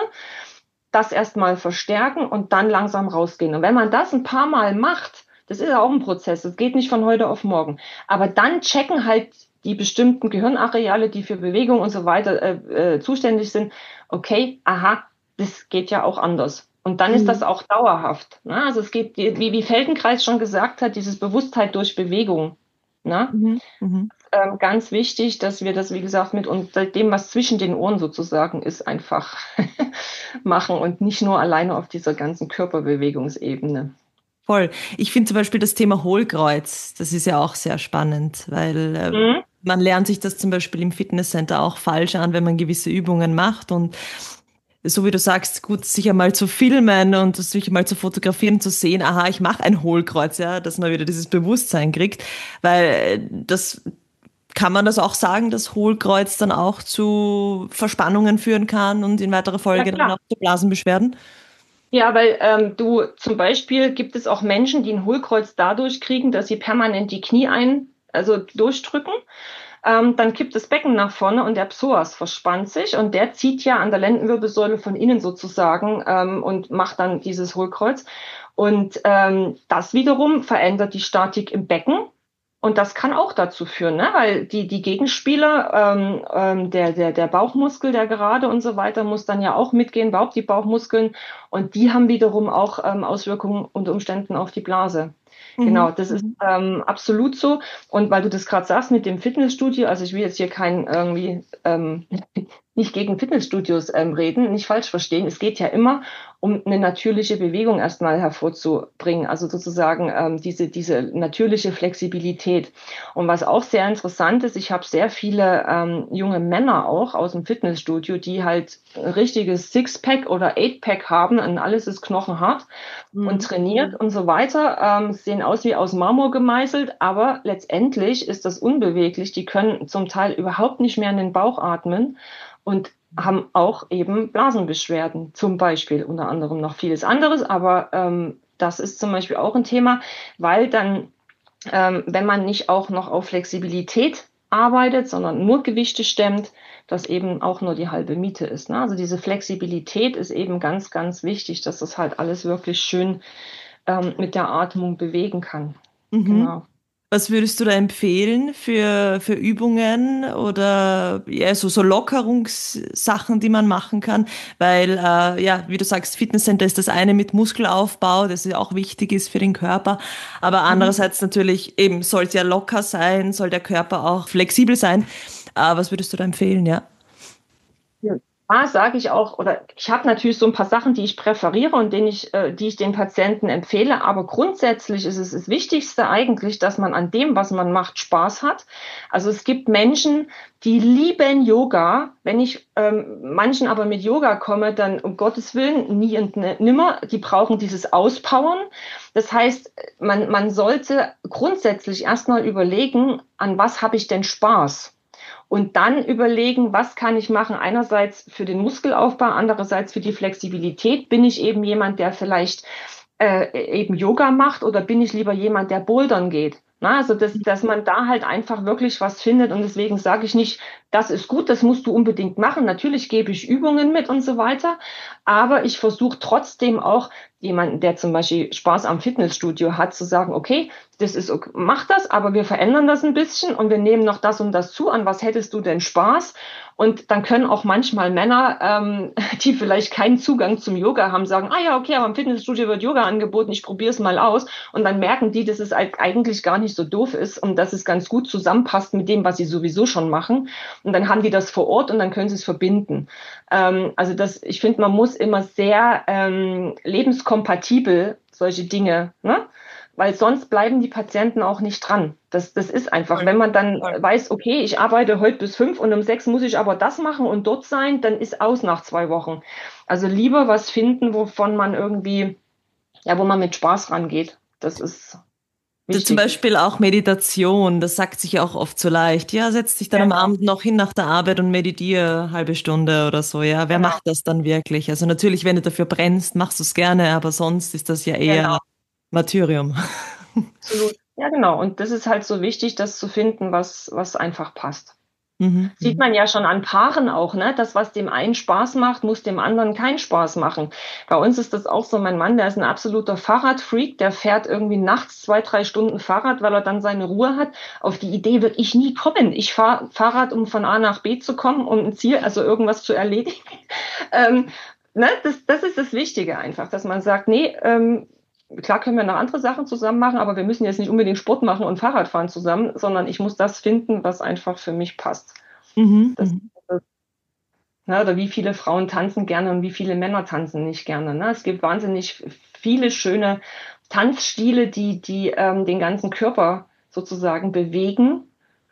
das erstmal verstärken und dann langsam rausgehen. Und wenn man das ein paar Mal macht, das ist ja auch ein Prozess, das geht nicht von heute auf morgen. Aber dann checken halt die bestimmten Gehirnareale, die für Bewegung und so weiter äh, äh, zuständig sind, okay, aha, das geht ja auch anders. Und dann ist das Mhm. auch dauerhaft. Ne? Also es geht, wie, wie Feldenkreis schon gesagt hat, dieses Bewusstheit durch Bewegung. Ne? Mhm. Mhm. Ähm, ganz wichtig, dass wir das, wie gesagt, mit und dem, was zwischen den Ohren sozusagen ist, einfach machen und nicht nur alleine auf dieser ganzen Körperbewegungsebene. Voll. Ich finde zum Beispiel das Thema Hohlkreuz, das ist ja auch sehr spannend, weil äh, Mhm. man lernt sich das zum Beispiel im Fitnesscenter auch falsch an, wenn man gewisse Übungen macht. Und so wie du sagst, gut, sich einmal zu filmen und sich einmal zu fotografieren, zu sehen, aha, ich mache ein Hohlkreuz, ja, dass man wieder dieses Bewusstsein kriegt, weil äh, das kann man das auch sagen, dass Hohlkreuz dann auch zu Verspannungen führen kann und in weiterer Ja, Folge dann klar. auch zu Blasenbeschwerden. Ja, weil ähm, du zum Beispiel gibt es auch Menschen, die ein Hohlkreuz dadurch kriegen, dass sie permanent die Knie ein, also durchdrücken. Ähm, dann kippt das Becken nach vorne und der Psoas verspannt sich und der zieht ja an der Lendenwirbelsäule von innen sozusagen ähm, und macht dann dieses Hohlkreuz. Und ähm, das wiederum verändert die Statik im Becken. Und das kann auch dazu führen, ne? Weil die, die Gegenspieler, ähm, ähm, der, der, der Bauchmuskel, der gerade und so weiter, muss dann ja auch mitgehen, überhaupt die Bauchmuskeln. Und die haben wiederum auch ähm, Auswirkungen unter Umständen auf die Blase. Mhm. Genau, das ist Mhm. ähm, absolut so. Und weil du das gerade sagst mit dem Fitnessstudio, also ich will jetzt hier kein irgendwie ähm, nicht gegen Fitnessstudios ähm, reden, nicht falsch verstehen. Es geht ja immer um eine natürliche Bewegung erstmal hervorzubringen, also sozusagen ähm, diese, diese natürliche Flexibilität. Und was auch sehr interessant ist, ich habe sehr viele ähm, junge Männer auch aus dem Fitnessstudio, die halt ein richtiges Sixpack oder Eightpack haben und alles ist knochenhart und Mhm. trainiert und so weiter, ähm, sehen aus wie aus Marmor gemeißelt, aber letztendlich ist das unbeweglich. Die können zum Teil überhaupt nicht mehr in den Bauch atmen und haben auch eben Blasenbeschwerden, zum Beispiel, unter anderem noch vieles anderes, aber ähm, das ist zum Beispiel auch ein Thema, weil dann, ähm, wenn man nicht auch noch auf Flexibilität arbeitet, sondern nur Gewichte stemmt, das eben auch nur die halbe Miete ist. Ne? Also diese Flexibilität ist eben ganz, ganz wichtig, dass das halt alles wirklich schön ähm, mit der Atmung bewegen kann. Mhm. Genau. Was würdest du da empfehlen für, für Übungen oder ja, so, so Lockerungssachen, die man machen kann? Weil, äh, ja, wie du sagst, Fitnesscenter ist das eine mit Muskelaufbau, das ja auch wichtig ist für den Körper. Aber Mhm. andererseits natürlich eben soll es ja locker sein, soll der Körper auch flexibel sein. Äh, was würdest du da empfehlen, ja? Ja. Da sage ich auch, oder ich habe natürlich so ein paar Sachen, die ich präferiere und denen ich, äh, die ich den Patienten empfehle, aber grundsätzlich ist es das Wichtigste eigentlich, dass man an dem, was man macht, Spaß hat. Also es gibt Menschen, die lieben Yoga. Wenn ich ähm, manchen aber mit Yoga komme, dann um Gottes Willen nie und nimmer, die brauchen dieses Auspowern. Das heißt, man, man sollte grundsätzlich erstmal überlegen, an was habe ich denn Spaß? Und dann überlegen, was kann ich machen? Einerseits für den Muskelaufbau, andererseits für die Flexibilität. Bin ich eben jemand, der vielleicht äh, eben Yoga macht oder bin ich lieber jemand, der bouldern geht? Na, also, dass, dass man da halt einfach wirklich was findet. Und deswegen sage ich nicht, das ist gut, das musst du unbedingt machen. Natürlich gebe ich Übungen mit und so weiter. Aber ich versuche trotzdem auch jemanden, der zum Beispiel Spaß am Fitnessstudio hat, zu sagen, okay, das ist, okay, mach das, aber wir verändern das ein bisschen und wir nehmen noch das und das zu. An was hättest du denn Spaß? Und dann können auch manchmal Männer, ähm, die vielleicht keinen Zugang zum Yoga haben, sagen, ah ja, okay, aber im Fitnessstudio wird Yoga angeboten, ich probiere es mal aus. Und dann merken die, dass es eigentlich gar nicht so doof ist und dass es ganz gut zusammenpasst mit dem, was sie sowieso schon machen. Und dann haben die das vor Ort und dann können sie es verbinden. Ähm, also das, ich finde, man muss immer sehr ähm, lebenskompatibel solche Dinge, ne? Weil sonst bleiben die Patienten auch nicht dran. Das, das ist einfach, wenn man dann weiß, okay, ich arbeite heute bis fünf und um sechs muss ich aber das machen und dort sein, dann ist aus nach zwei Wochen. Also lieber was finden, wovon man irgendwie, ja, wo man mit Spaß rangeht. Das ist Da zum wichtig. Beispiel auch Meditation, das sagt sich ja auch oft so leicht. Ja, setz dich dann am Genau, Abend noch hin nach der Arbeit und meditiere eine halbe Stunde oder so. Ja, wer genau, macht das dann wirklich? Also natürlich, wenn du dafür brennst, machst du es gerne, aber sonst ist das ja eher genau. Martyrium. Absolut. Ja, genau. Und das ist halt so wichtig, das zu finden, was, was einfach passt. Mhm. Sieht man ja schon an Paaren auch, ne? Das, was dem einen Spaß macht, muss dem anderen keinen Spaß machen. Bei uns ist das auch so. Mein Mann, der ist ein absoluter Fahrradfreak, der fährt irgendwie nachts zwei, drei Stunden Fahrrad, weil er dann seine Ruhe hat. Auf die Idee würde ich nie kommen. Ich fahre Fahrrad, um von A nach B zu kommen, um ein Ziel, also irgendwas zu erledigen. ähm, ne? Das, das ist das Wichtige einfach, dass man sagt, nee, ähm, klar können wir noch andere Sachen zusammen machen, aber wir müssen jetzt nicht unbedingt Sport machen und Fahrrad fahren zusammen, sondern ich muss das finden, was einfach für mich passt. Mhm. Das, Mhm. das, ne, oder wie viele Frauen tanzen gerne und wie viele Männer tanzen nicht gerne. Ne? Es gibt wahnsinnig viele schöne Tanzstile, die, die ähm, den ganzen Körper sozusagen bewegen.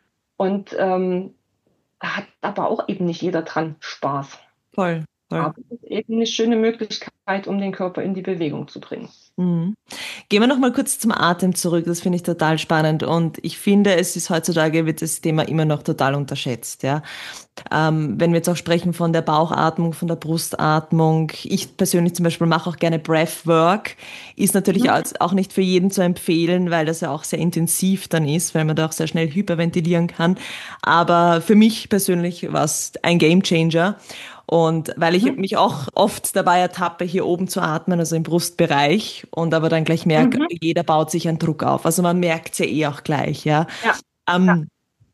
Und ähm, da hat aber auch eben nicht jeder dran Spaß. Voll, voll. Aber es ist eben eine schöne Möglichkeit, um den Körper in die Bewegung zu bringen. Mhm. Gehen wir noch mal kurz zum Atem zurück. Das finde ich total spannend. Und ich finde, es ist heutzutage wird das Thema immer noch total unterschätzt, ja. Ähm, wenn wir jetzt auch sprechen von der Bauchatmung, von der Brustatmung. Ich persönlich zum Beispiel mache auch gerne Breathwork. Ist natürlich Mhm. auch auch nicht für jeden zu empfehlen, weil das ja auch sehr intensiv dann ist, weil man da auch sehr schnell hyperventilieren kann. Aber für mich persönlich war es ein Gamechanger. Und weil ich Mhm. mich auch oft dabei ertappe, hier oben zu atmen, also im Brustbereich, und aber dann gleich merke, Mhm. jeder baut sich einen Druck auf. Also man merkt es ja eh auch gleich, ja. Ja. Ja. Ähm,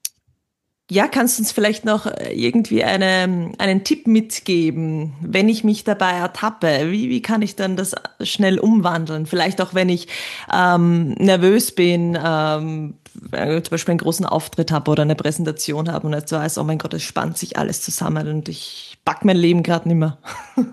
ja, kannst du uns vielleicht noch äh, irgendwie eine, einen Tipp mitgeben, wenn ich mich dabei ertappe? Wie, wie kann ich dann das schnell umwandeln? Vielleicht auch, wenn ich ähm, nervös bin, ähm, äh, zum Beispiel einen großen Auftritt habe oder eine Präsentation habe und jetzt weiß, oh mein Gott, es spannt sich alles zusammen und ich pack mein Leben gerade nicht mehr.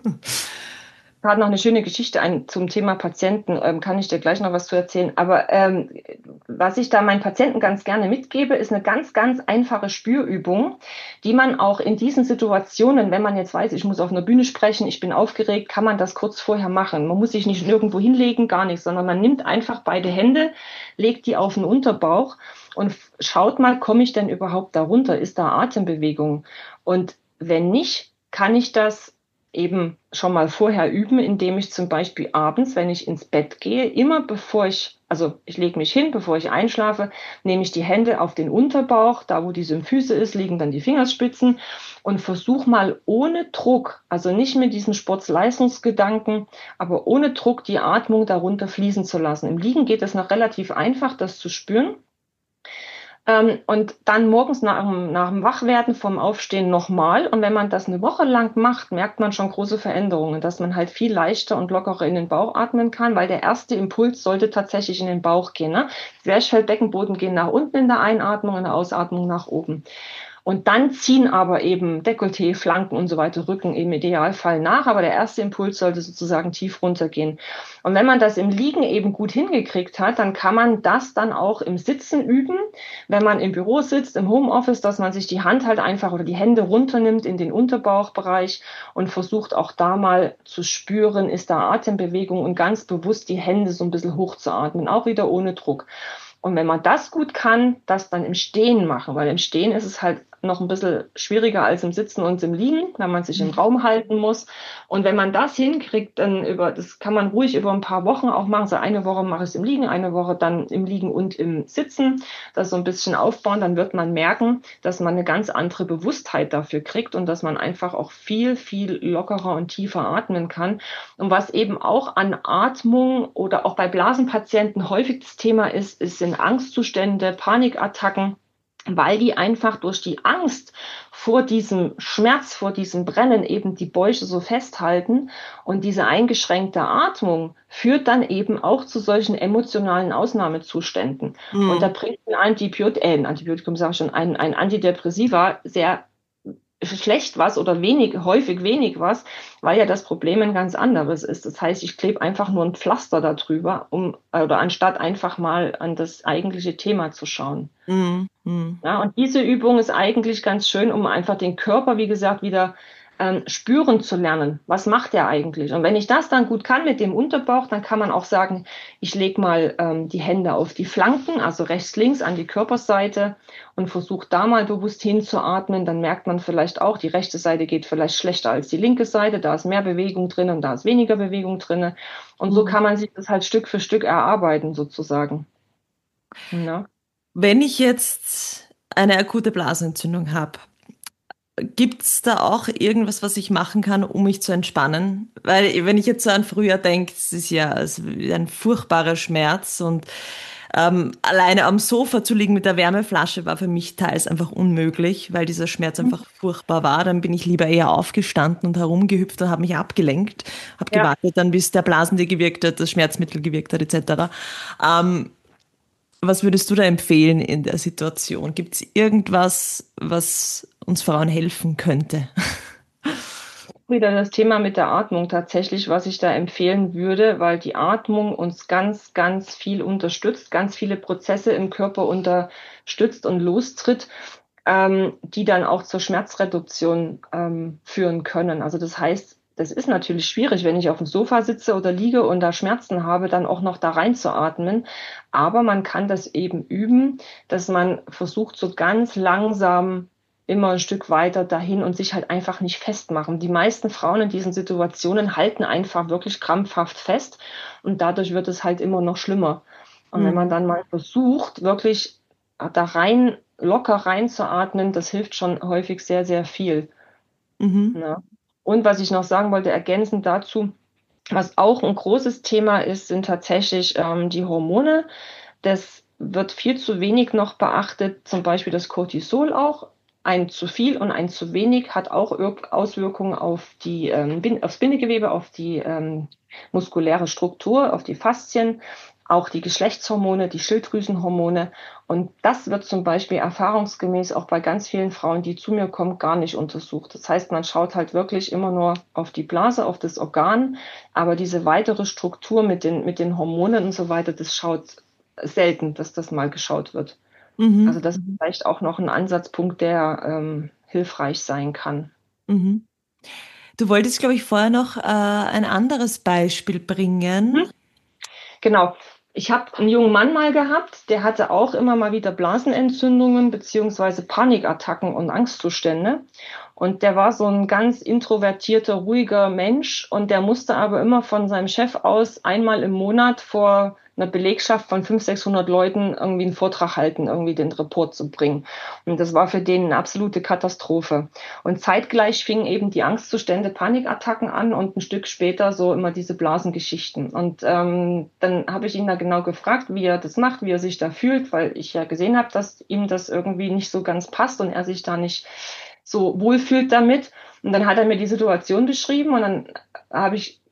Gerade noch eine schöne Geschichte ein zum Thema Patienten, ähm, kann ich dir gleich noch was zu erzählen. Aber ähm, was ich da meinen Patienten ganz gerne mitgebe, ist eine ganz, ganz einfache Spürübung, die man auch in diesen Situationen, wenn man jetzt weiß, ich muss auf einer Bühne sprechen, ich bin aufgeregt, kann man das kurz vorher machen. Man muss sich nicht nirgendwo hinlegen, gar nichts, sondern man nimmt einfach beide Hände, legt die auf den Unterbauch und schaut mal, komme ich denn überhaupt darunter? Ist da Atembewegung? Und wenn nicht, kann ich das eben schon mal vorher üben, indem ich zum Beispiel abends, wenn ich ins Bett gehe, immer bevor ich, also ich lege mich hin, bevor ich einschlafe, nehme ich die Hände auf den Unterbauch, da wo die Symphyse ist, liegen dann die Fingerspitzen und versuche mal ohne Druck, also nicht mit diesen Sportsleistungsgedanken, aber ohne Druck die Atmung darunter fließen zu lassen. Im Liegen geht es noch relativ einfach, das zu spüren. Ähm, und dann morgens nach dem, nach dem Wachwerden vom Aufstehen nochmal. Und wenn man das eine Woche lang macht, merkt man schon große Veränderungen, dass man halt viel leichter und lockerer in den Bauch atmen kann, weil der erste Impuls sollte tatsächlich in den Bauch gehen. Ne? Zwerchfell, Beckenboden gehen nach unten in der Einatmung, in der Ausatmung nach oben. Und dann ziehen aber eben Dekolleté, Flanken und so weiter, Rücken im Idealfall nach. Aber der erste Impuls sollte sozusagen tief runtergehen. Und wenn man das im Liegen eben gut hingekriegt hat, dann kann man das dann auch im Sitzen üben. Wenn man im Büro sitzt, im Homeoffice, dass man sich die Hand halt einfach oder die Hände runternimmt in den Unterbauchbereich und versucht auch da mal zu spüren, ist da Atembewegung und ganz bewusst die Hände so ein bisschen hochzuatmen, auch wieder ohne Druck. Und wenn man das gut kann, das dann im Stehen machen, weil im Stehen ist es halt noch ein bisschen schwieriger als im Sitzen und im Liegen, weil man sich im Raum halten muss. Und wenn man das hinkriegt, dann über, das kann man ruhig über ein paar Wochen auch machen. So eine Woche mache ich es im Liegen, eine Woche dann im Liegen und im Sitzen. Das so ein bisschen aufbauen, dann wird man merken, dass man eine ganz andere Bewusstheit dafür kriegt und dass man einfach auch viel, viel lockerer und tiefer atmen kann. Und was eben auch an Atmung oder auch bei Blasenpatienten häufig das Thema ist, ist sind Angstzustände, Panikattacken, weil die einfach durch die Angst vor diesem Schmerz, vor diesem Brennen eben die Bäuche so festhalten. Und diese eingeschränkte Atmung führt dann eben auch zu solchen emotionalen Ausnahmezuständen. Mhm. Und da bringt ein Antibiotikum, äh, ein Antibiotikum sage ich schon, ein, ein Antidepressiva sehr schlecht was oder wenig, häufig wenig was, weil ja das Problem ein ganz anderes ist. Das heißt, ich klebe einfach nur ein Pflaster darüber, um, oder anstatt einfach mal an das eigentliche Thema zu schauen. Mhm. Mhm. Ja, und diese Übung ist eigentlich ganz schön, um einfach den Körper, wie gesagt, wieder ähm, spüren zu lernen. Was macht der eigentlich? Und wenn ich das dann gut kann mit dem Unterbauch, dann kann man auch sagen, ich lege mal ähm, die Hände auf die Flanken, also rechts, links an die Körperseite und versuche da mal bewusst hinzuatmen. Dann merkt man vielleicht auch, die rechte Seite geht vielleicht schlechter als die linke Seite. Da ist mehr Bewegung drin und da ist weniger Bewegung drin. Und so kann man sich das halt Stück für Stück erarbeiten, sozusagen. Ja. Wenn ich jetzt eine akute Blasenentzündung habe, gibt's da auch irgendwas, was ich machen kann, um mich zu entspannen? Weil wenn ich jetzt so an früher denke, es ist ja es ist ein furchtbarer Schmerz und ähm, alleine am Sofa zu liegen mit der Wärmeflasche war für mich teils einfach unmöglich, weil dieser Schmerz einfach furchtbar war. Dann bin ich lieber eher aufgestanden und herumgehüpft und habe mich abgelenkt, habe Ja. gewartet dann, bis der Blasentee gewirkt hat, das Schmerzmittel gewirkt hat, et cetera. Ähm, Was würdest du da empfehlen in der Situation? Gibt es irgendwas, was uns Frauen helfen könnte? Wieder das Thema mit der Atmung tatsächlich, was ich da empfehlen würde, weil die Atmung uns ganz, ganz viel unterstützt, ganz viele Prozesse im Körper unterstützt und lostritt, ähm, die dann auch zur Schmerzreduktion ähm, führen können. Also das heißt, das ist natürlich schwierig, wenn ich auf dem Sofa sitze oder liege und da Schmerzen habe, dann auch noch da reinzuatmen. Aber man kann das eben üben, dass man versucht, so ganz langsam immer ein Stück weiter dahin und sich halt einfach nicht festmachen. Die meisten Frauen in diesen Situationen halten einfach wirklich krampfhaft fest und dadurch wird es halt immer noch schlimmer. Und wenn man Mhm. dann mal versucht, wirklich da rein, locker reinzuatmen, das hilft schon häufig sehr, sehr viel. Mhm. Ja. Und was ich noch sagen wollte, ergänzend dazu, was auch ein großes Thema ist, sind tatsächlich ähm, die Hormone. Das wird viel zu wenig noch beachtet, zum Beispiel das Cortisol auch. Ein zu viel und ein zu wenig hat auch Auswirkungen auf die, ähm, aufs Bindegewebe, auf die ähm, muskuläre Struktur, auf die Faszien, auch die Geschlechtshormone, die Schilddrüsenhormone. Und das wird zum Beispiel erfahrungsgemäß auch bei ganz vielen Frauen, die zu mir kommen, gar nicht untersucht. Das heißt, man schaut halt wirklich immer nur auf die Blase, auf das Organ, aber diese weitere Struktur mit den, mit den Hormonen und so weiter, das schaut selten, dass das mal geschaut wird. Also Mhm. das ist vielleicht auch noch ein Ansatzpunkt, der ähm, hilfreich sein kann. Mhm. Du wolltest, glaube ich, vorher noch äh, ein anderes Beispiel bringen. Mhm. Genau. Ich habe einen jungen Mann mal gehabt, der hatte auch immer mal wieder Blasenentzündungen beziehungsweise Panikattacken und Angstzustände. Und der war so ein ganz introvertierter, ruhiger Mensch und der musste aber immer von seinem Chef aus einmal im Monat vor einer Belegschaft von fünfhundert, sechshundert Leuten irgendwie einen Vortrag halten, irgendwie den Report zu bringen. Und das war für den eine absolute Katastrophe. Und zeitgleich fingen eben die Angstzustände, Panikattacken an und ein Stück später so immer diese Blasengeschichten. Und ähm, dann habe ich ihn da genau gefragt, wie er das macht, wie er sich da fühlt, weil ich ja gesehen habe, dass ihm das irgendwie nicht so ganz passt und er sich da nicht so wohlfühlt damit. Und dann hat er mir die Situation beschrieben und dann habe ich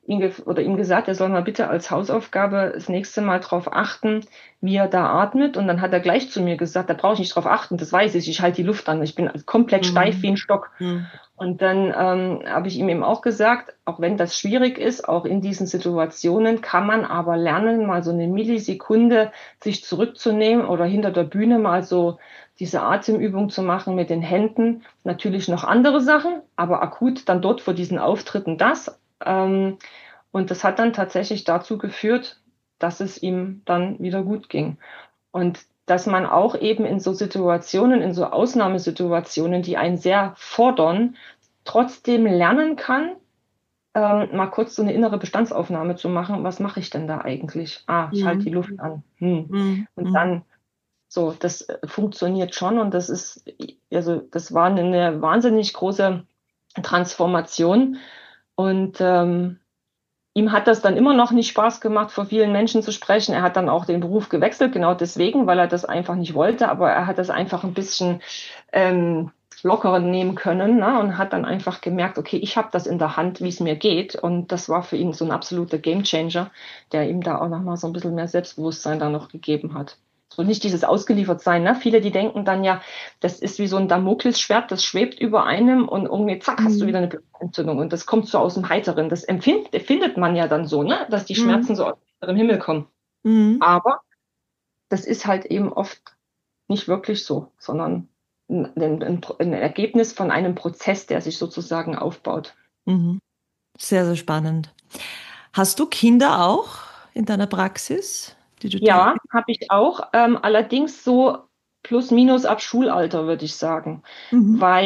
ihn ge oder ihm gesagt, er soll mal bitte als Hausaufgabe das nächste Mal drauf achten, wie er da atmet. Und dann hat er gleich zu mir gesagt, da brauche ich nicht drauf achten, das weiß ich, ich halte die Luft an, ich bin komplett steif Mhm. wie ein Stock. Mhm. Und dann ähm, habe ich ihm eben auch gesagt, auch wenn das schwierig ist, auch in diesen Situationen kann man aber lernen, mal so eine Millisekunde sich zurückzunehmen oder hinter der Bühne mal so diese Atemübung zu machen mit den Händen. Natürlich noch andere Sachen, aber akut dann dort vor diesen Auftritten das. Ähm, und das hat dann tatsächlich dazu geführt, dass es ihm dann wieder gut ging. Und dass man auch eben in so Situationen, in so Ausnahmesituationen, die einen sehr fordern, trotzdem lernen kann, ähm, mal kurz so eine innere Bestandsaufnahme zu machen. Was mache ich denn da eigentlich? Ah, ich halte die Mhm. Luft an. Hm. Mhm. Und Mhm. dann so, das äh, funktioniert schon und das ist, also das war eine wahnsinnig große Transformation. Und ähm, ihm hat das dann immer noch nicht Spaß gemacht, vor vielen Menschen zu sprechen. Er hat dann auch den Beruf gewechselt, genau deswegen, weil er das einfach nicht wollte. Aber er hat das einfach ein bisschen ähm, lockerer nehmen können, ne? Und hat dann einfach gemerkt, okay, ich habe das in der Hand, wie es mir geht. Und das war für ihn so ein absoluter Gamechanger, der ihm da auch nochmal so ein bisschen mehr Selbstbewusstsein da noch gegeben hat. So nicht dieses Ausgeliefertsein, ne? Viele, die denken dann ja, das ist wie so ein Damoklesschwert, das schwebt über einem und irgendwie zack, hast du Mhm. wieder eine Entzündung. Und das kommt so aus dem Heiteren. Das empfindet, empfindet man ja dann so, ne? Dass die Mhm. Schmerzen so aus dem Himmel kommen. Mhm. Aber das ist halt eben oft nicht wirklich so, sondern ein, ein, ein Ergebnis von einem Prozess, der sich sozusagen aufbaut. Mhm. Sehr, sehr spannend. Hast du Kinder auch in deiner Praxis, die du Ja, tätig? habe ich auch. Ähm, allerdings so plus minus ab Schulalter, würde ich sagen. Mhm. Weil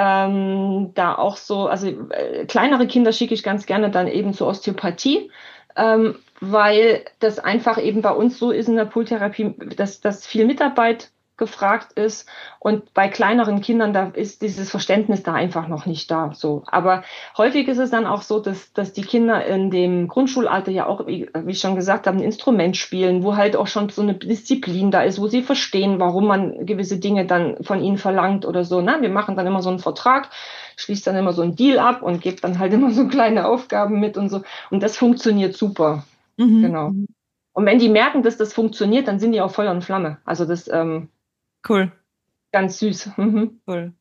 ähm, da auch so, also äh, kleinere Kinder schicke ich ganz gerne dann eben zur Osteopathie, ähm, weil das einfach eben bei uns so ist in der Pooltherapie, dass, dass viel Mitarbeit gefragt ist und bei kleineren Kindern, da ist dieses Verständnis da einfach noch nicht da. So. Aber häufig ist es dann auch so, dass, dass die Kinder in dem Grundschulalter ja auch, wie, wie ich schon gesagt habe, ein Instrument spielen, wo halt auch schon so eine Disziplin da ist, wo sie verstehen, warum man gewisse Dinge dann von ihnen verlangt oder so. Na, wir machen dann immer so einen Vertrag, schließt dann immer so einen Deal ab und gebt dann halt immer so kleine Aufgaben mit und so. Und das funktioniert super. Mhm. Genau. Mhm. Und wenn die merken, dass das funktioniert, dann sind die auch Feuer und Flamme. Also das ähm, Cool, ganz süß. Mhm. cool.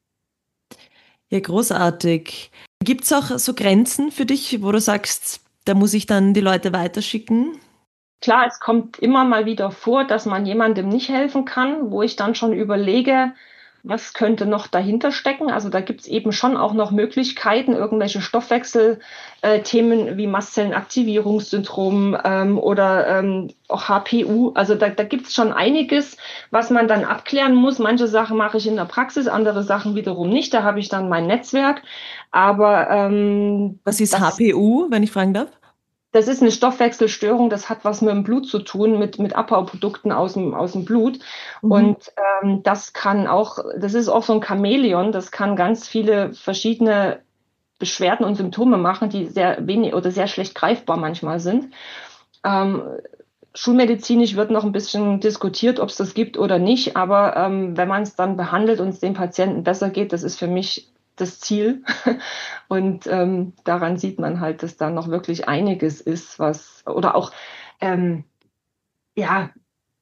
Ja, großartig. Gibt es auch so Grenzen für dich, wo du sagst, da muss ich dann die Leute weiterschicken? Klar, es kommt immer mal wieder vor, dass man jemandem nicht helfen kann, wo ich dann schon überlege, was könnte noch dahinter stecken. Also da gibt es eben schon auch noch Möglichkeiten, irgendwelche Stoffwechselthemen wie Mastzellenaktivierungssyndrom ähm, oder ähm, auch H P U. Also da, da gibt es schon einiges, was man dann abklären muss. Manche Sachen mache ich in der Praxis, andere Sachen wiederum nicht. Da habe ich dann mein Netzwerk. Aber ähm, Was ist das H P U, wenn ich fragen darf? Das ist eine Stoffwechselstörung, das hat was mit dem Blut zu tun, mit, mit Abbauprodukten aus dem, aus dem Blut. Mhm. Und ähm, das kann auch, das ist auch so ein Chamäleon, das kann ganz viele verschiedene Beschwerden und Symptome machen, die sehr wenig oder sehr schlecht greifbar manchmal sind. Ähm, schulmedizinisch wird noch ein bisschen diskutiert, ob es das gibt oder nicht, aber ähm, wenn man es dann behandelt und es dem Patienten besser geht, das ist für mich das Ziel. Und ähm, daran sieht man halt, dass da noch wirklich einiges ist, was, oder auch, ähm, ja,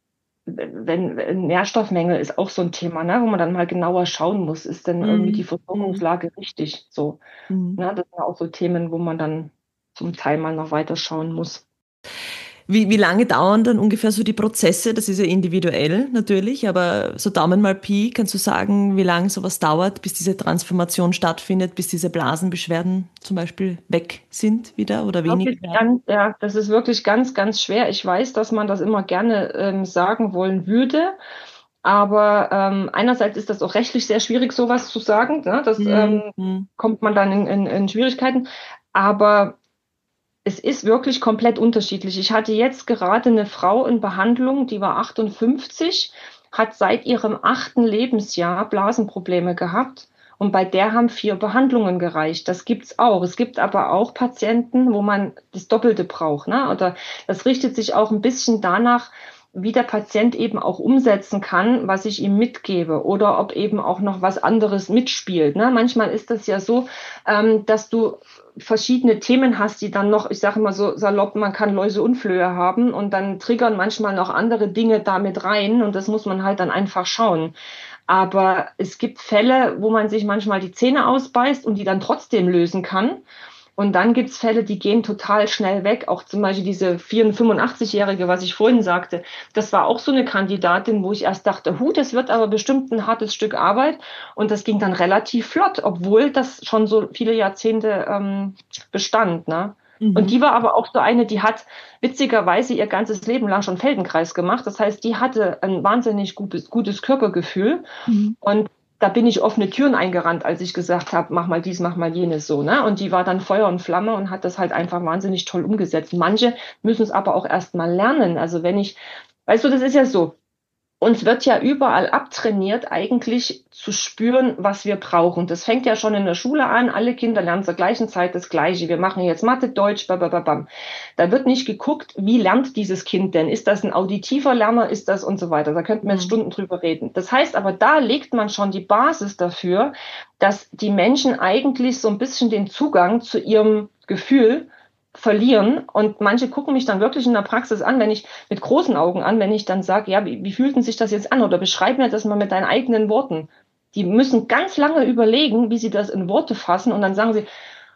wenn, wenn Nährstoffmängel ist auch so ein Thema, ne, wo man dann mal genauer schauen muss, ist denn irgendwie die Mhm. Mhm. Versorgungslage richtig so. Mhm. Ne, das sind auch so Themen, wo man dann zum Teil mal noch weiter schauen muss. Wie, wie lange dauern dann ungefähr so die Prozesse? Das ist ja individuell natürlich, aber so Daumen mal Pi, kannst du sagen, wie lange sowas dauert, bis diese Transformation stattfindet, bis diese Blasenbeschwerden zum Beispiel weg sind wieder oder weniger Wirklich werden? ganz, ja, das ist wirklich ganz, ganz schwer. Ich weiß, dass man das immer gerne ähm, sagen wollen würde, aber ähm, einerseits ist das auch rechtlich sehr schwierig, sowas zu sagen. Ne? Das Mhm. ähm, Mhm. kommt man dann in, in, in Schwierigkeiten. Aber es ist wirklich komplett unterschiedlich. Ich hatte jetzt gerade eine Frau in Behandlung, die war achtundfünfzig, hat seit ihrem achten Lebensjahr Blasenprobleme gehabt. Und bei der haben vier Behandlungen gereicht. Das gibt's auch. Es gibt aber auch Patienten, wo man das Doppelte braucht, ne? Oder das richtet sich auch ein bisschen danach, wie der Patient eben auch umsetzen kann, was ich ihm mitgebe oder ob eben auch noch was anderes mitspielt. Ne? Manchmal ist das ja so, ähm, dass du verschiedene Themen hast, die dann noch, ich sage immer so salopp, man kann Läuse und Flöhe haben und dann triggern manchmal noch andere Dinge damit rein und das muss man halt dann einfach schauen. Aber es gibt Fälle, wo man sich manchmal die Zähne ausbeißt und die dann trotzdem lösen kann. Und dann gibt's Fälle, die gehen total schnell weg. Auch zum Beispiel diese vierundfünfzig-Jährige, was ich vorhin sagte. Das war auch so eine Kandidatin, wo ich erst dachte, hu, das wird aber bestimmt ein hartes Stück Arbeit. Und das ging dann relativ flott, obwohl das schon so viele Jahrzehnte ähm, bestand. Ne? Mhm. Und die war aber auch so eine, die hat witzigerweise ihr ganzes Leben lang schon Feldenkreis gemacht. Das heißt, die hatte ein wahnsinnig gutes, gutes Körpergefühl. Mhm. Und da bin ich offene Türen eingerannt, als ich gesagt habe, mach mal dies, mach mal jenes so, ne? Und die war dann Feuer und Flamme und hat das halt einfach wahnsinnig toll umgesetzt. Manche müssen es aber auch erst mal lernen. Also wenn ich, weißt du, das ist ja so, uns wird ja überall abtrainiert, eigentlich zu spüren, was wir brauchen. Das fängt ja schon in der Schule an. Alle Kinder lernen zur gleichen Zeit das Gleiche. Wir machen jetzt Mathe, Deutsch, bababam. Da wird nicht geguckt, wie lernt dieses Kind denn? Ist das ein auditiver Lerner? Ist das und so weiter? Da könnten wir jetzt Stunden drüber reden. Das heißt aber, da legt man schon die Basis dafür, dass die Menschen eigentlich so ein bisschen den Zugang zu ihrem Gefühl verlieren und manche gucken mich dann wirklich in der Praxis an, wenn ich mit großen Augen an, wenn ich dann sage, ja, wie, wie fühlt denn sich das jetzt an oder beschreib mir das mal mit deinen eigenen Worten. Die müssen ganz lange überlegen, wie sie das in Worte fassen und dann sagen sie,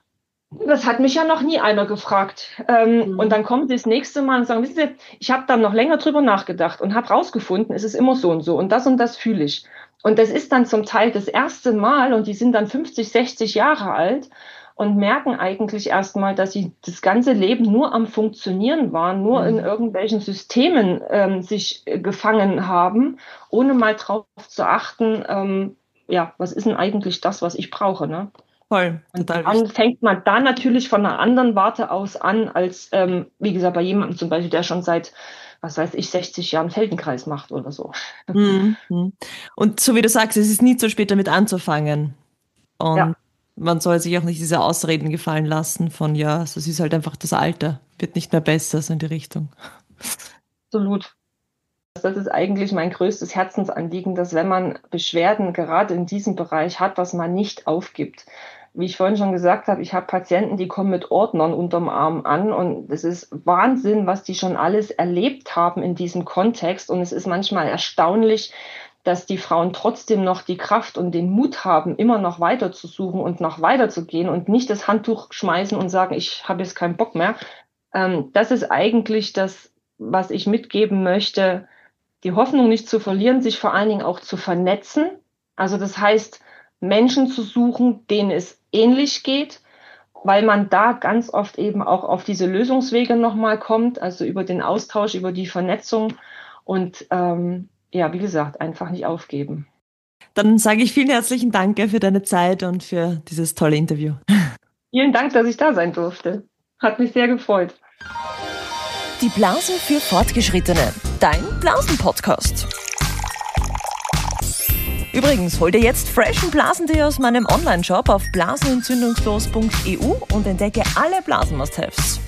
das hat mich ja noch nie einer gefragt. Ähm, mhm. Und dann kommen sie das nächste Mal und sagen, wissen Sie, ich habe dann noch länger drüber nachgedacht und habe rausgefunden, es ist immer so und so und das und das fühle ich. Und das ist dann zum Teil das erste Mal und die sind dann fünfzig, sechzig Jahre alt und merken eigentlich erstmal, dass sie das ganze Leben nur am Funktionieren waren, nur mhm. in irgendwelchen Systemen ähm, sich gefangen haben, ohne mal drauf zu achten, ähm, ja, was ist denn eigentlich das, was ich brauche, ne? Voll, total. Und dann fängt man da natürlich von einer anderen Warte aus an, als, ähm, wie gesagt, bei jemandem zum Beispiel, der schon seit, was weiß ich, sechzig Jahren Feldenkreis macht oder so. Mhm. Und so wie du sagst, es ist nie zu spät damit anzufangen. Und ja. Man soll sich auch nicht diese Ausreden gefallen lassen von, ja, das ist halt einfach das Alter, wird nicht mehr besser, so in die Richtung. Absolut. Das ist eigentlich mein größtes Herzensanliegen, dass wenn man Beschwerden gerade in diesem Bereich hat, was man nicht aufgibt. Wie ich vorhin schon gesagt habe, ich habe Patienten, die kommen mit Ordnern unterm Arm an und es ist Wahnsinn, was die schon alles erlebt haben in diesem Kontext und es ist manchmal erstaunlich, dass die Frauen trotzdem noch die Kraft und den Mut haben, immer noch weiter zu suchen und noch weiter zu gehen und nicht das Handtuch schmeißen und sagen, ich habe jetzt keinen Bock mehr. Ähm, das ist eigentlich das, was ich mitgeben möchte, die Hoffnung nicht zu verlieren, sich vor allen Dingen auch zu vernetzen. Also das heißt, Menschen zu suchen, denen es ähnlich geht, weil man da ganz oft eben auch auf diese Lösungswege nochmal kommt, also über den Austausch, über die Vernetzung und ähm, ja, wie gesagt, einfach nicht aufgeben. Dann sage ich vielen herzlichen Dank für deine Zeit und für dieses tolle Interview. Vielen Dank, dass ich da sein durfte. Hat mich sehr gefreut. Die Blasen für Fortgeschrittene, dein Blasen-Podcast. Übrigens, hol dir jetzt freshen Blasentee aus meinem Online-Shop auf blasenentzündungslos punkt e u und entdecke alle Blasen-Must-Haves.